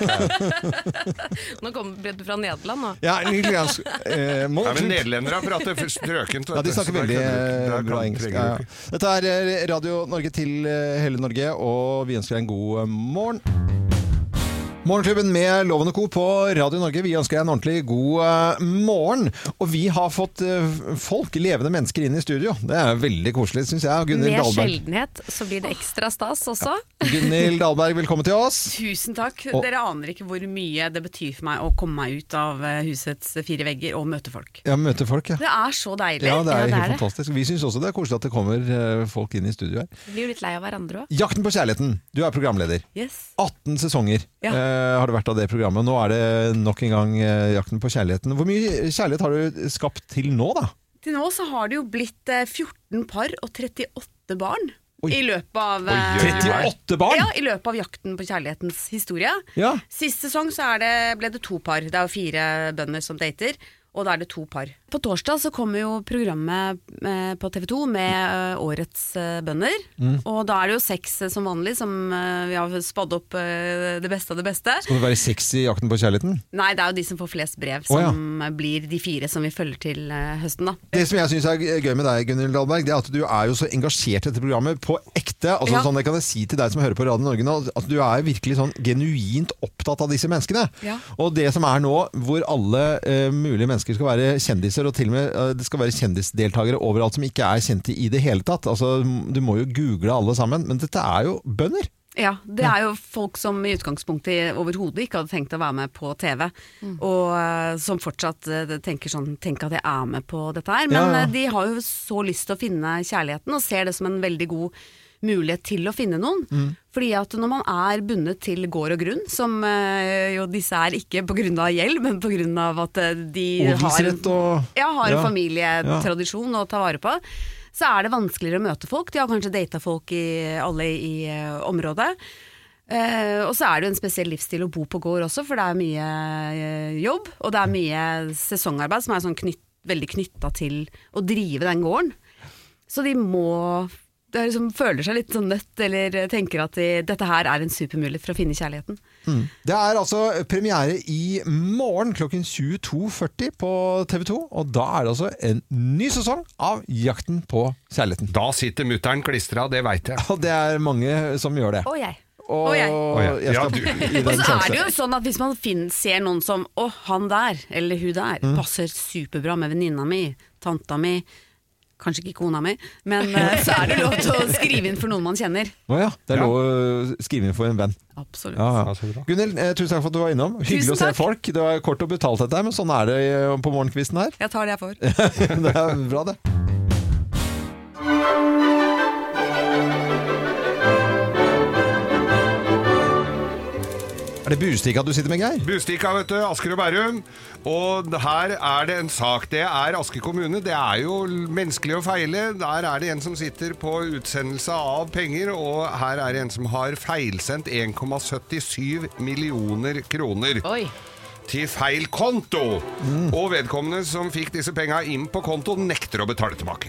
Nå kom du fra Nederland nå. Ja, nederlandsk. Eh, ja, men nederlendere prater strøkent. Ja, de snakker veldig det, bra engelsk. Ja, ja. Dette er Radio Norge til hele Norge, og vi ønsker deg en god morgen. Morgenklubben med Loven og Co på Radio Norge. Vi ønsker deg en ordentlig god uh, morgen. Og vi har fått uh, folk, levende mennesker inn i studio. Det er veldig koselig, synes jeg. Gunnhild med Dahlberg. Sjeldenhet så blir det ekstra stas også. Ja. Gunnhild Dahlberg, velkommen til oss. Tusen takk. Og dere aner ikke hvor mye det betyr for meg å komme meg ut av husets fire vegger og møte folk. Ja, møte folk, ja. Det er så deilig. Ja, det er, ja, det er helt det. Fantastisk. Vi synes også det er koselig at det kommer uh, folk inn i studio her. Vi blir jo litt lei av hverandre også. Jakten på kjærligheten. Du er programleder. Yes. atten sesonger ja. uh, har det vært av det programmet. Nå er det nok en gang uh, jakten på kjærligheten. Hvor mye kjærlighet har du skapt til nå, da? Til nå så har det jo blitt uh, fjorten par og trettiåtte barn. I løpet av trettiåtte barn? Ja, i løpet av jakten på kjærlighetens historie. Ja. Sist sesong så er det, ble det to par. Det er jo fire bønder som dater, og da er det to par. På torsdag så kommer jo programmet eh, på T V to med eh, årets eh, bønder. Mm. Og da er det jo seks eh, som vanlig, som eh, vi har spadd opp eh, det beste av det beste. Skal det være seks i jakten på kjærligheten? Nei, det er jo de som får flest brev, oh, ja. som blir de fire som vi følger til eh, høsten da. Det som jeg synes er gøy med deg, Gunhild Dahlberg, det er at du er jo så engasjert i dette programmet på ekte. Altså, ja. Sånn, det kan jeg si til deg som hører på Radio Norge nå, at du er virkelig sånn genuint opptatt av disse menneskene. Ja. Og det som er nå, hvor alle eh, mulige mennesker skal være kjendiser, og til og med eh, det skal være kjendisdeltagere overalt som ikke er kjente i det hele tatt. Altså, du må jo google alle sammen, men dette er jo bønder. Ja, det er jo folk som i utgangspunktet overhodet ikke hadde tenkt å være med på T V, mm. og uh, som fortsatt uh, tenker sånn, tenk at jeg er med på dette her. Men ja, ja. Uh, de har jo så lyst til å finne kjærligheten, og ser det som en veldig god mulighet til å finne noen. Mm. Fordi at når man er bundet til gård og grunn, som uh, jo disse er ikke på grunn av gjeld, men på grunn av at uh, de har en, og, ja, har en ja, familietradisjon ja. Å ta vare på, så er det vanskeligere å møte folk. De har kanskje datet folk i alle i uh, området. Uh, og så er det jo en spesiell livsstil å bo på gård også, for det er mye uh, jobb, og det er mye sesongarbeid som er sånn knytt, veldig knyttet til å drive den gården. Så de må... Det liksom føler seg litt sånn nødt, eller tenker at de, dette her er en supermulighet for å finne kjærligheten. Mm. Det er altså premiere i morgen klokken tjueto førti på T V to, og da er det altså en ny sesong av Jakten på kjærligheten. Da sitter mutteren klistret, det vet jeg. Og det er mange som gjør det. Og jeg. Og, og jeg. Og jeg. jeg ja, du. Og så er det jo sånn at hvis man finner, ser noen som, å, han der, eller hun der, mm. passer superbra med venninna mi, tanta mi, kanskje ikke kona mi, men uh, så er det lov til å skrive inn for noen man kjenner. Å ja, det er lov å skrive inn for en venn. Absolutt. Ja, ja. Gunhild, eh, tusen takk for at du var innom. Hyggelig tusen å se takk. folk. Det var kort og brutalt dette, men sånn er det på morgenkvisten her. Jeg tar det jeg får. Det er bra det. Er det Bustika du sitter med, Geir? Bustika, vet du, Asker og Bærum. Og her er det en sak. Det er Asker kommune. Det er jo menneskelig å feile. Der er det en som sitter på utsendelse av penger, og her er det en som har feilsendt en komma syttisju millioner kroner. Oi. Til feil konto. Mm. Og vedkommende som fikk disse pengene inn på konto, nekter å betale tilbake.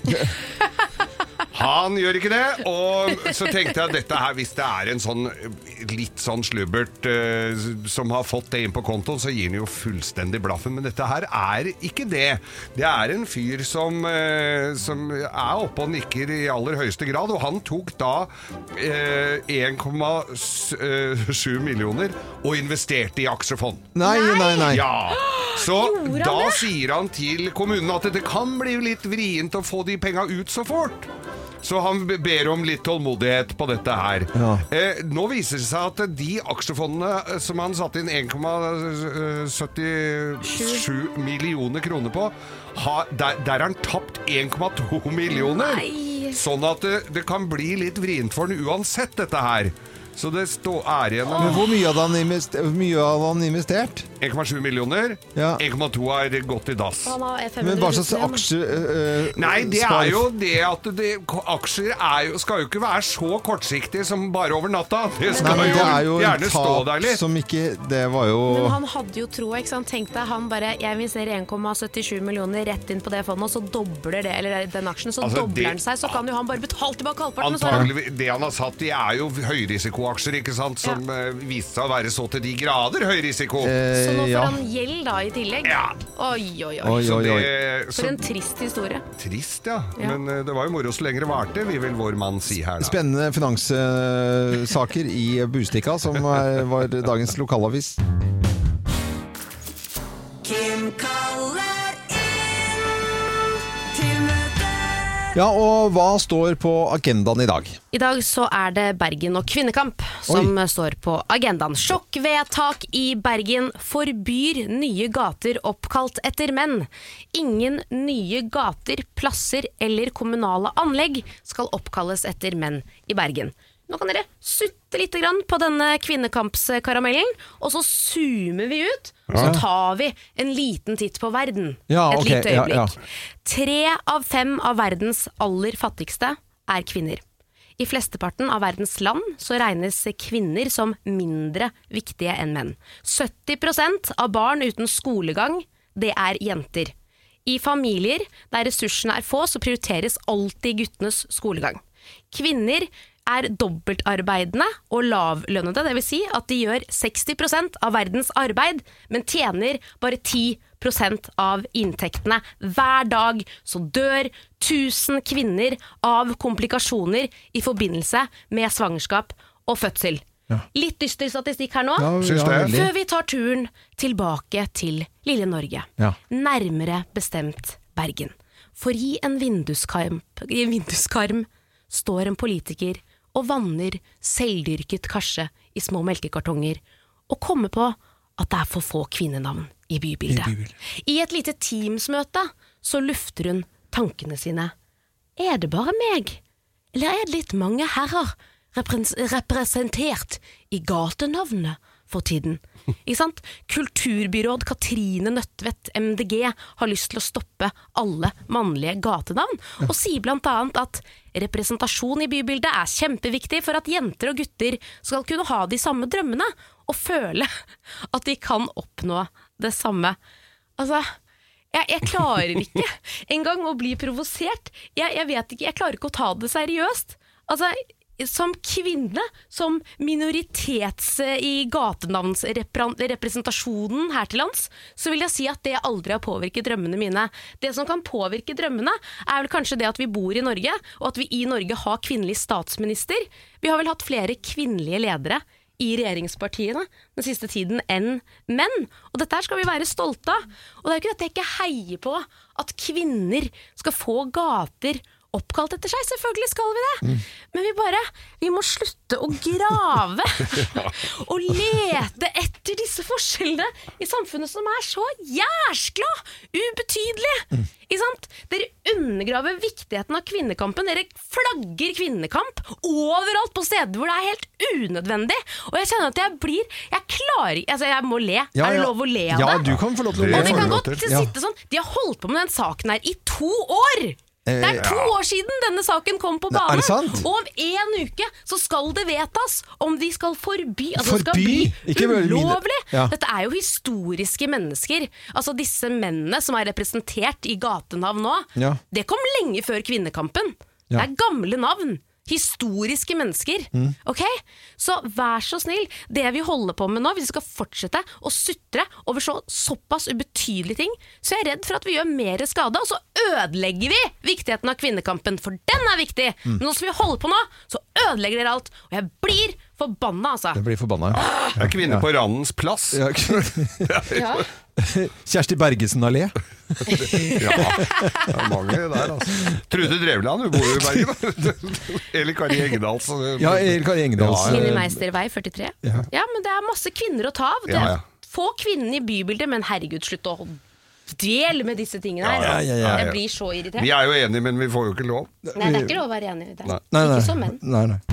Han gjør ikke det, og så tenkte jeg at dette her, hvis det er en sånn litt sånn slubbert uh, som har fått det inn på kontoen, så gir han jo fullstendig blaffen, men dette her er ikke det. Det er en fyr som, uh, som er oppe og nikker i aller høyeste grad, og han tok da uh, en komma sju millioner og investerte i aksjefond. Nei, nei, nei. Ja, så da sier han til kommunen at det kan bli litt vrient å få de penga ut så fort. Så han ber om litt tålmodighet på dette her. Ja. Eh, nå viser det seg at de aksjefondene som han satte inn en komma syttisju millioner kroner på, ha, der, der har han tapt en komma to millioner. Nei. Sånn at det, det kan bli litt vrient for han uansett dette her. Så det står er igjen. Men hvor mye hadde han investert? Hvor mye hadde han investert? en komma sju millioner. Ja. en komma to er gått i dass. Men hva slags aksjer øh, Nei, det er jo det at det, aksjer er jo, skal jo ikke være så kortsiktige som bare over natta. Det skal Nei, jo, det er jo gjerne stå der litt. Som ikke, det var jo... Men han hadde jo tro, ikke sant? Tenk deg, han bare, jeg investerer en komma syttisju millioner rett inn på det fondet, og så dobler det, eller den aksjen, så altså, dobler den seg, så kan jo han bare betale tilbake halvparten. Antagelig, det han har satt i er jo høyrisikoaksjer, ikke sant, som ja. uh, viste seg å være så til de grader høyrisiko. Eh, så nå får ja. han gjeld da i tillegg. Ja. Oi, oi, oi. oi, oi, oi. Det, For en trist historie. Trist, ja. ja. Men uh, det var jo moro så lenge det varte, vi vil vår mann si her da. Spennende finanssaker uh, i Bustika, som uh, var dagens lokalavis. Kim kaller inn til møte. Ja, og hva står på agendaen i dag? I dag så er det Bergen og kvinnekamp som Oi. står på agendaen. Sjokkvedtak i Bergen forbyr nye gater oppkalt etter menn. Ingen nye gater, plasser eller kommunale anlegg skal oppkalles etter menn i Bergen. Nå kan dere sutte litt grann på denne kvinnekampskaramellen, og så zoomer vi ut, og så tar vi en liten titt på verden. Ja, Et okay, lite øyeblikk. ja, ja. Tre av fem av verdens aller fattigste er kvinner. I flesteparten av verdens land så regnes kvinner som mindre viktige enn menn. sytti prosent av barn uten skolegang, det er jenter. I familier der ressursene er få, så prioriteres alltid guttenes skolegang. Kvinner er dobbeltarbeidende og lavlønnede, det vil si at de gjør seksti prosent av verdens arbeid, men tjener bare ti prosent av inntektene. Hver dag så dør tusen kvinner av komplikasjoner i forbindelse med svangerskap og fødsel. Ja. Litt dyster statistikk her nå, ja, ja, før vi tar turen tilbake til lille Norge. Ja. Nærmere bestemt Bergen. For i en vinduskarm, i en vinduskarm står en politiker og vanner selvdyrket karse i små melkekartonger, og kommer på at det er for få kvinnenavn i bybildet. I, bybildet. I et lite teamsmøte så lufter hun tankene sine. Er det bare meg, eller er det litt mange herrer representert i gatenavnet for tiden? Ikke sant? Kulturbyråd Katrine Nødtvedt, M D G, har lyst til å stoppe alle mannlige gatenavn, og sier blant annet at representasjon i bybildet er kjempeviktig for at jenter og gutter skal kunne ha de samme drømmene, og føle at de kan oppnå det samme. Altså, jeg, jeg klarer ikke engang å bli provosert. Jeg, jeg vet ikke, jeg klarer ikke å ta det seriøst. Altså, som kvinne, som minoritets i gatenavnsrepresentasjonen her til lands, så vil jeg si at det aldri har påvirket drømmene mine. Det som kan påvirke drømmene er vel kanskje det at vi bor i Norge, og at vi i Norge har kvinnelig statsminister. Vi har vel hatt flere kvinnelige ledere i regjeringspartiene den siste tiden enn menn, og dette her skal vi være stolte av. Og det er jo ikke dette jeg ikke heier på, at kvinner skal få gater oppkalt etter seg, selvfølgelig skal vi det. Mm. Men vi bare, vi må slutte å grave og lete etter disse forskjellene i samfunnet som er så jæskla ubetydelige. Mm. Ikke sant? Dere undergraver viktigheten av kvinnekampen, dere flagger kvinnekamp overalt på steder hvor det er helt unødvendig. Og jeg kjenner at jeg blir, jeg klarer, altså jeg må le. Ja, ja. Er det lov å le av det? Ja, du kan få lov til å le. Og vi kan godt sitte sånn, de har holdt på med den saken her i to år! Det er to ja. år siden denne saken kom på banen, og om en uke så skal det vedtas om de skal forby, altså forby? Det skal bli ulovlig. Ja. Dette er jo historiske mennesker, altså disse mennene som er representert i gatenavn nå, ja. Det kom lenge før kvinnekampen. Ja. Det er gamle navn. Historiske mennesker, mm. ok? Så vær så snill, det vi holder på med nå, hvis vi skal fortsette å sutre over så, såpass ubetydelige ting, så er jeg redd for at vi gjør mer skade, og så ødelegger vi viktigheten av kvinnekampen, for den er viktig. Mm. Men nå som vi holder på nå, så ødelegger dere alt, og jeg blir forbanna, altså. Jeg blir forbanna, ja. Jeg er kvinne ja. på Randens plass. Ja. ja. Kjersti Bergesen allé. ja, det er mange der, altså. Trude Drevland, hun bor jo i Bergen. Eller Kari Engedal. Så... Ja, eller Kari Engedal. Linni Meistervei førtitre. Ja. ja, men det er masse kvinner å ta av. Det er ja, ja. få kvinner i bybildet, men herregud, slutt å dele med disse tingene her. Ja, ja, ja, ja. Jeg blir så irritert. Vi er jo enige, men vi får jo ikke lov. Nei, det er ikke lov å være enig i det. Nei, nei, ikke som menn. Nei, nei.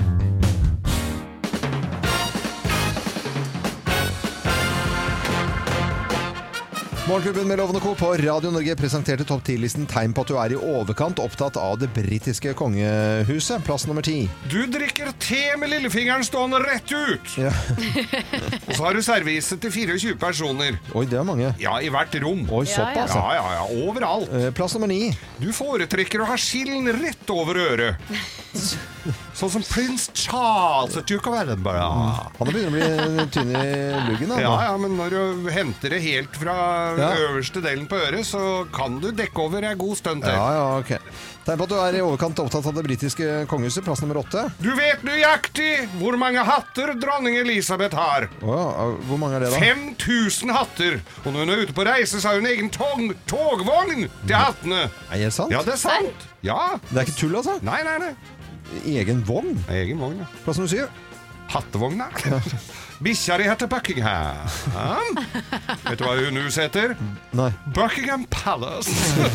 Morgenklubben med Loven og Co. på Radio Norge presenterte topp ti-listen tegn på at du er i overkant opptatt av det britiske kongehuset. Plass nummer ti. Du drikker te med lillefingeren stående rett ut! Ja. Og så har du serviset til fireogtjue personer. Oi, det er mange. Ja, i hvert rom. Oi, såpass. Ja, ja, ja, overalt. Plass nummer ni. Du foretrekker å ha skillen rett over øret. Sånn som prins Charles og Duke of Edinburgh. Ja. Han begynner å bli tynn i luggen da. Ja, ja, men når du henter det helt fra ja. øverste delen på øret, så kan du dekke over en god stund til. Ja, ja, ok. Tegn på at du er i overkant opptatt av det britiske kongehuset. Plass nummer åtte. Du vet nøyaktig hvor mange hatter dronning Elisabeth har. Oh, hvor mange er det da? fem tusen hatter. Og når hun er ute på reise, så har hun egen tog togvogn til hattene. Er det sant? Ja, det er sant. Ja. Det er ikke tull, altså? Nei, nei, nei. Egen vogn? Egen vogn, ja. Plass nummer syv. Hattevogna. Bikkjari heter Buckingham. Ja. Vet du hva hun hus heter? Nei. Buckingham Palace.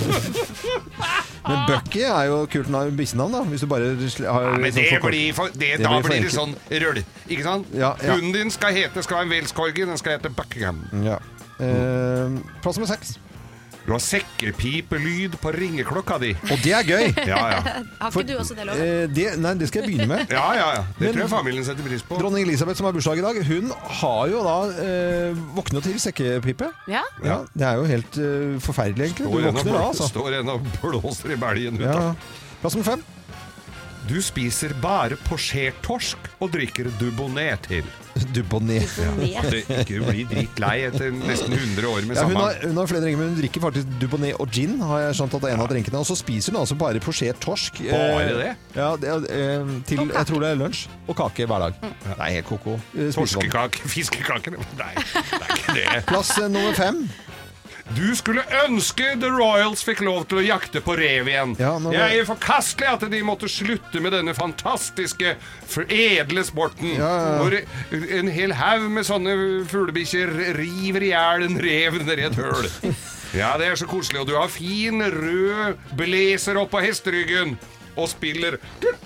Men Bucky er jo kult navn, bikkjenavn da. Hvis du bare har ja, men det sånn blir for, det, det da blir, blir det sånn røll. Ikke sant? Ja, ja. Hunden din skal hete, skal ha en Wales Corgi, den skal hete Buckingham. Ja. Eh, plass nummer seks. Du har sekkepipelyd på ringeklokka di. Og det er gøy. Ja, ja. Har ikke du også det, Lov? Eh, det, nei, det skal jeg begynne med. Ja, ja, ja. Det Men, tror jeg familien setter pris på. Dronning Elisabeth som har bursdag i dag, hun har jo da eh, våknet til sekkepipe. Ja. Ja, det er jo helt eh, forferdelig egentlig. Står Du en og våkner da, blå- altså. Står en og blåser i belgen ut Ja. da. Plass nummer fem. Du spiser bare posjert torsk og drikker Dubonnet til. Dubonnet. Ja. Det ikke bli dritlei etter nesten hundre år med Ja, hun, samme. har, hun har flere drinker, men hun drikker faktisk Dubonnet og gin, har jeg skjønt at det er en av drinkene. Og så spiser hun altså bare posjert torsk. Bare det? Ja, det er, eh, til, jeg tror det er lunsj. Og kake hver dag. Det er helt koko. Eh, spisevann. Torskekake, fiskekake. Nei, det er ikke det. Plass eh, nummer fem. Du skulle ønske The Royals fikk lov til å jakte på rev igjen. Ja, nå- Jeg er forkastelig at de måtte slutte med denne fantastiske, for edle sporten. Ja, ja, ja. Hvor en hel haug med sånne fuglebikkjer river i hjel en rev nedi et høl. Ja, det er så koselig. Og du har fin, rød blazer opp på hesteryggen og spiller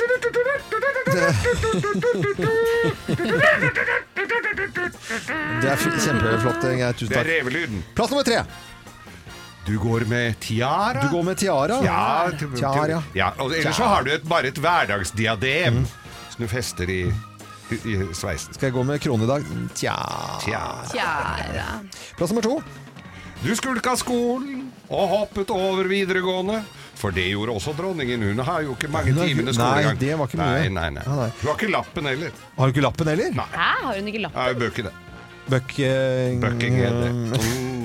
Det er f- kjempeflott. Geir. Tusen Det er takk. revelyden. Plass nummer tre. Du går med tiara. Du går med tiara. Ja, til- til- Tiara. ja og ellers så har du et, bare et hverdagsdiadem som du fester i, i sveisen. Skal jeg gå med krone i dag? Tja. Tjære. Plass nummer to. Du skulka skolen og hoppet over videregående. For det gjorde også dronningen. Hun har jo ikke mange Hun har- timer nei, skolegang. det var ikke mye. Nei, nei, nei. Ja, nei. Du har ikke lappen heller. Har du ikke lappen heller? Nei. Hæ, har hun ikke lapp? Ja, bør ikke det. Buck... Eh, Buckingham.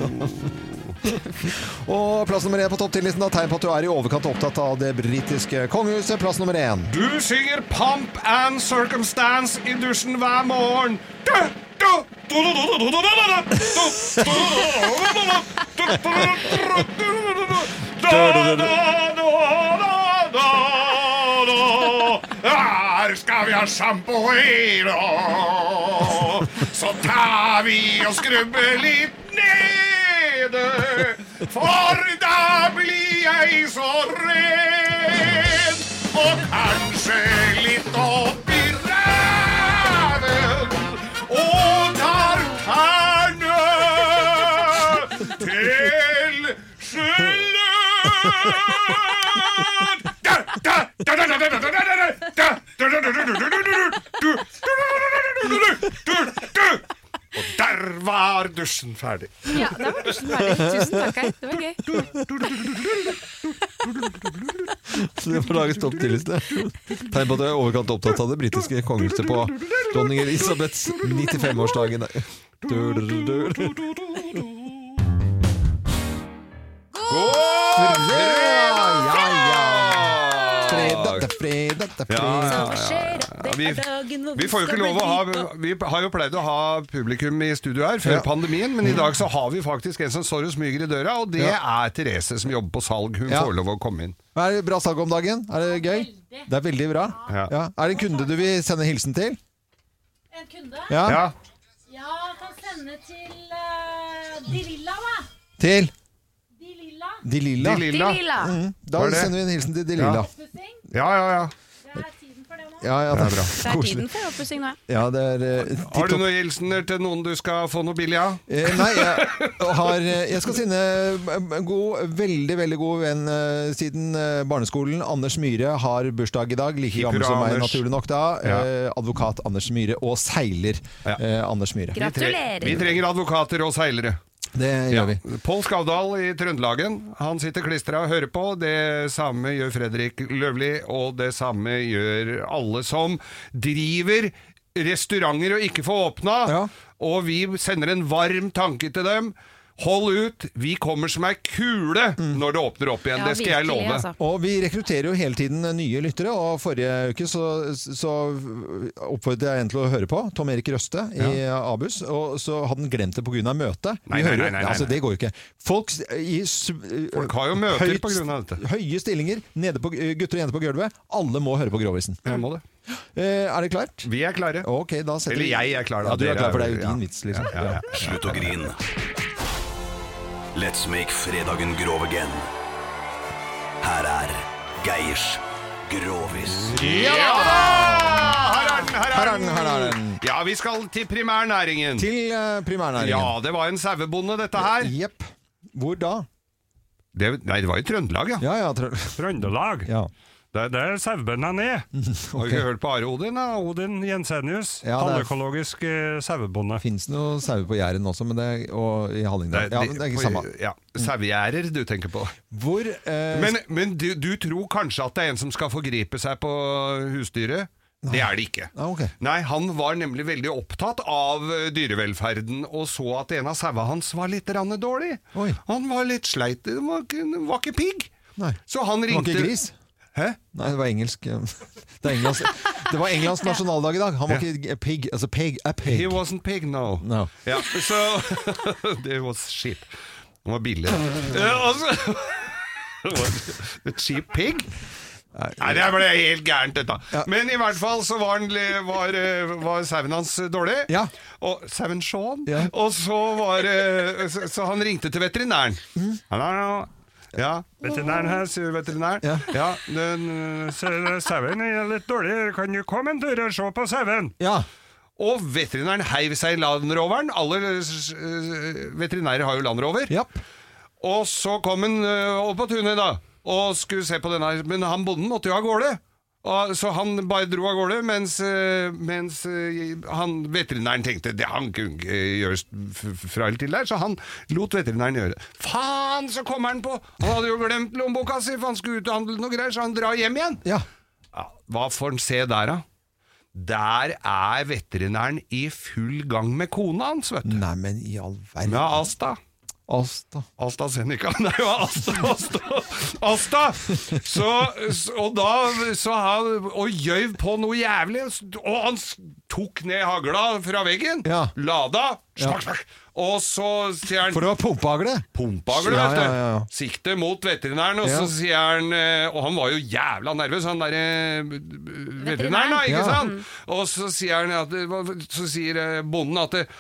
Og plass nummer én på topp ti-listen er tegn på at du er i overkant opptatt av det britiske kongehuset. Plass nummer én. Du synger Pomp and Circumstance i dusjen hver morgen. Du, du, du, du, du, du, du, Her skal vi ha shampoo i dag. Så tar vi og skrubber litt nede. For da blir jeg så ren. Og kanskje litt opp i ræven. Og tar tærne til skylden. Og der var dusjen ferdig. Ja, der var dusjen ferdig. Tusen takk, Geir. Det var gøy. Så det var dagens topp ti-liste. Tegn på at du er i overkant opptatt av det britiske kongehuset på dronning Elisabeths nittifem-årsdagen. Fredag, det er fredag, det er Ja, fredag. ja, ja, ja. Vi, vi får jo ikke lov å ha Vi har jo pleid å ha publikum i studio her før Ja. pandemien, men i dag så har vi faktisk en som står og smyger i døra, og det Ja. er Therese som jobber på salg. Hun Ja. får lov å komme inn. Er det bra salg om dagen? Er det gøy? Det er veldig bra. Ja. Ja. Er det en kunde du vil sende hilsen til? En kunde? Ja. Ja. Ja, kan sende til uh, De Lilla, da. Til? De Lilla. De Lilla. De Lilla. De Lilla. Mm. Da Hva er det? sender vi en hilsen til De Ja. Lilla. Ja, ja, ja. Det er tiden for det nå. Ja, ja, Det er bra. Det er Koselig. tiden for oppussing nå. Ja, det er eh, Har du TikTok. noen hilsener til noen du skal få noe billig av? Eh, nei, jeg, har, eh, jeg skal sende en god, veldig, veldig god venn eh, siden eh, barneskolen. Anders Myhre har bursdag i dag. Like Hipp gammel som hurra, meg, Anders. naturlig nok da. Ja. Eh, advokat Anders Myhre og seiler Ja. eh, Anders Myhre. Vi, tre Gratulerer. vi trenger advokater og seilere. Det Ja. gjør vi. Pål Skavdal i Trøndelagen, han sitter klistra og hører på. Det samme gjør Fredrik Løvli, og det samme gjør alle som driver restauranter og ikke får åpna. Ja. Og vi sender en varm tanke til dem. Hold ut, vi kommer som ei kule når det åpner opp igjen. Ja, det skal jeg virkelig, love. altså. Og vi rekrutterer jo hele tiden nye lyttere, og forrige uke så, så oppfordret jeg en til å høre på, Tom Erik Røste i Abus, og så hadde han glemt det på grunn av møtet. Nei, Vi nei, hører- nei, nei, nei. Altså, det går jo ikke. Folk, s- i, s- Folk har jo møter høyt- på grunn av dette. Høye stillinger, nede på, gutter og jenter på gulvet, alle må høre på Grovisen. Jeg må det. Eh, er det klart? Vi er klare. Ok, da setter Eller vi- jeg er klar, da. Ja, du er Dere klar, for det er- er jo ja. din vits, liksom. Ja, ja, ja. Slutt å grine. Let's make fredagen grov again. Her er Geirs Grovis. Ja da! Her er den, her Her er er den, her er den. Ja, vi skal til primærnæringen. Til eh, primærnæringen. Ja, det var en sauebonde dette her. Jepp. Hvor da? Det, nei, det var i Trøndelag, ja. Ja, ja, trø Trøndelag. Ja. Det er der sauebøndene er. Har du ikke hørt på Are Odin, da? Odin Jensenius, Ja, det er- halvøkologisk eh, sauebonde. Finnes noe sauer på Jæren også, men det er, og i Hallingdal. Ja, men det er ikke samme. Ja, sauegjerder du tenker på. Hvor, eh, Men, men du, du tror kanskje at det er en som skal forgripe seg på husdyret? Det er det ikke. Ah, okay. Nei, han var nemlig veldig opptatt av eh, dyrevelferden, og så at en av saua hans var litt rann dårlig. Oi. Han var litt sleit, det var, ikke- det var ikke pigg. Nei. Så han Det var ringte... ikke gris? Hæ? Nei, det var engelsk. Det, er Englands, det var Englands nasjonaldag i dag. Han var Ja. ikke pig, altså pig, a pig. He wasn't pig, no. No. Ja, så det was cheap. Han var billig. Ja, altså, a cheap pig? Nei, det ble helt gærent dette. Ja. Men i hvert fall så var, han, var, var sauen hans dårlig. Ja. Og sauen Sean. Ja. Og så var så, så han ringte til veterinæren. Mm. Hallo. Ja, veterinæren her, sier veterinæren. Ja. Ja, den så- sauen er litt dårlig. Kan du komme en tur og se på sauen? Ja. Og veterinæren heiv seg i landroveren. Alle eh, veterinærer har jo landrover. Ja. Og så kom han eh, opp på tunet da, og skulle se på denne, men han bonden måtte jo av gårde. Og, så han bare dro av gårde, mens, eh, mens eh, han, veterinæren tenkte det han kunne ikke gjøre f- f- fra eller til der, så han lot veterinæren gjøre det. Faen, så kommer han på! Han hadde jo glemt lommeboka si, for han skulle ut og handle noe greier, så han drar hjem igjen. Ja. Ja, hva får han se der da? Der er veterinæren i full gang med kona hans, vet du. Nei, men i all verden. Ja, Asta. Asta. Asta Seneca. Nei, det var Asta, Asta, Asta! Så, så- og da, så han, og gjøv på noe jævlig, og han s- tok ned hagla fra veggen, Ja. lada, Ja. smakk, smakk, og så sier han... For det var pumpehagle. Pumpehagle, Ja, vet du. ja, ja, ja. Sikte mot veterinæren, og Ja. så sier han, eh, og han var jo jævla nervøs, han der eh, veterinæren da, ikke Ja. sant? Og så sier han, at, det- så sier eh, bonden at det,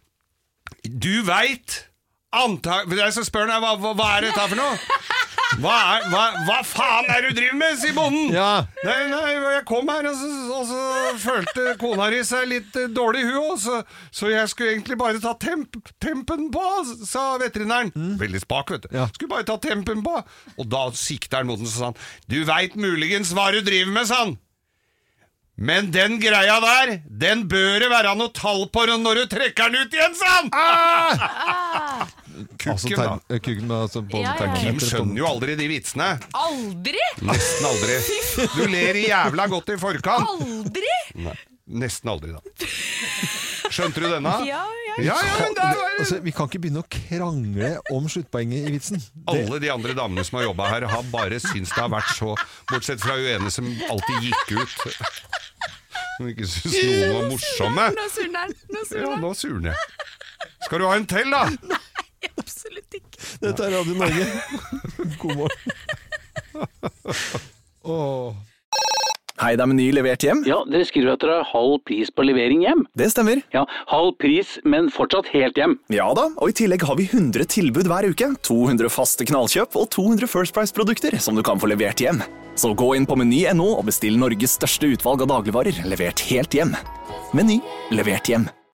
du vet, antag, så spør han, hva, hva, hva er dette for noe? Hva, er, hva, hva faen er det du driver med, sier bonden. Ja. Nei, nei, jeg kom her, og så, og så følte kona di seg litt eh, dårlig i huet, så, så jeg skulle egentlig bare ta temp, tempen på, sa veterinæren. Veldig spak, vet du. Mm. Ja. Skulle bare ta tempen på. Og da sikter han mot den, så sa han, du vet muligens hva du driver med, sa han. Men den greia der, den bør det være noe tall på når du trekker den ut igjen, sa han! Ah! Kukken, Altså, da. term- kukken med, altså, på Ja, ja, ja. Kim termometeret. skjønner jo aldri de vitsene. Aldri! Nesten aldri. Du ler jævla godt i forkant. Aldri! Nei, nesten aldri, da. Skjønte du denne? Ja, ja. Ja, ja, men det er, Altså, vi kan ikke begynne å krangle om sluttpoenget i vitsen. Det, alle de andre damene som har jobbet her, har bare syntes det har vært så, bortsett fra hun ene som alltid gikk ut. Som ikke syntes noen var morsomme. Nå surner han. Nå Ja, surner han. nå surner jeg. Skal du ha en til, da? Absolutt ikke. dette er Radio Norge. God morgen. Åh. Hei, det er Meny levert hjem. Ja, dere skriver at dere har halv pris på levering hjem. Det stemmer. Ja, halv pris, men fortsatt helt hjem. Ja da, og i tillegg har vi hundre tilbud hver uke. to hundre faste knallkjøp og to hundre First Price-produkter som du kan få levert hjem. Så gå inn på meny punktum no og bestill Norges største utvalg av dagligvarer levert helt hjem. Meny levert hjem.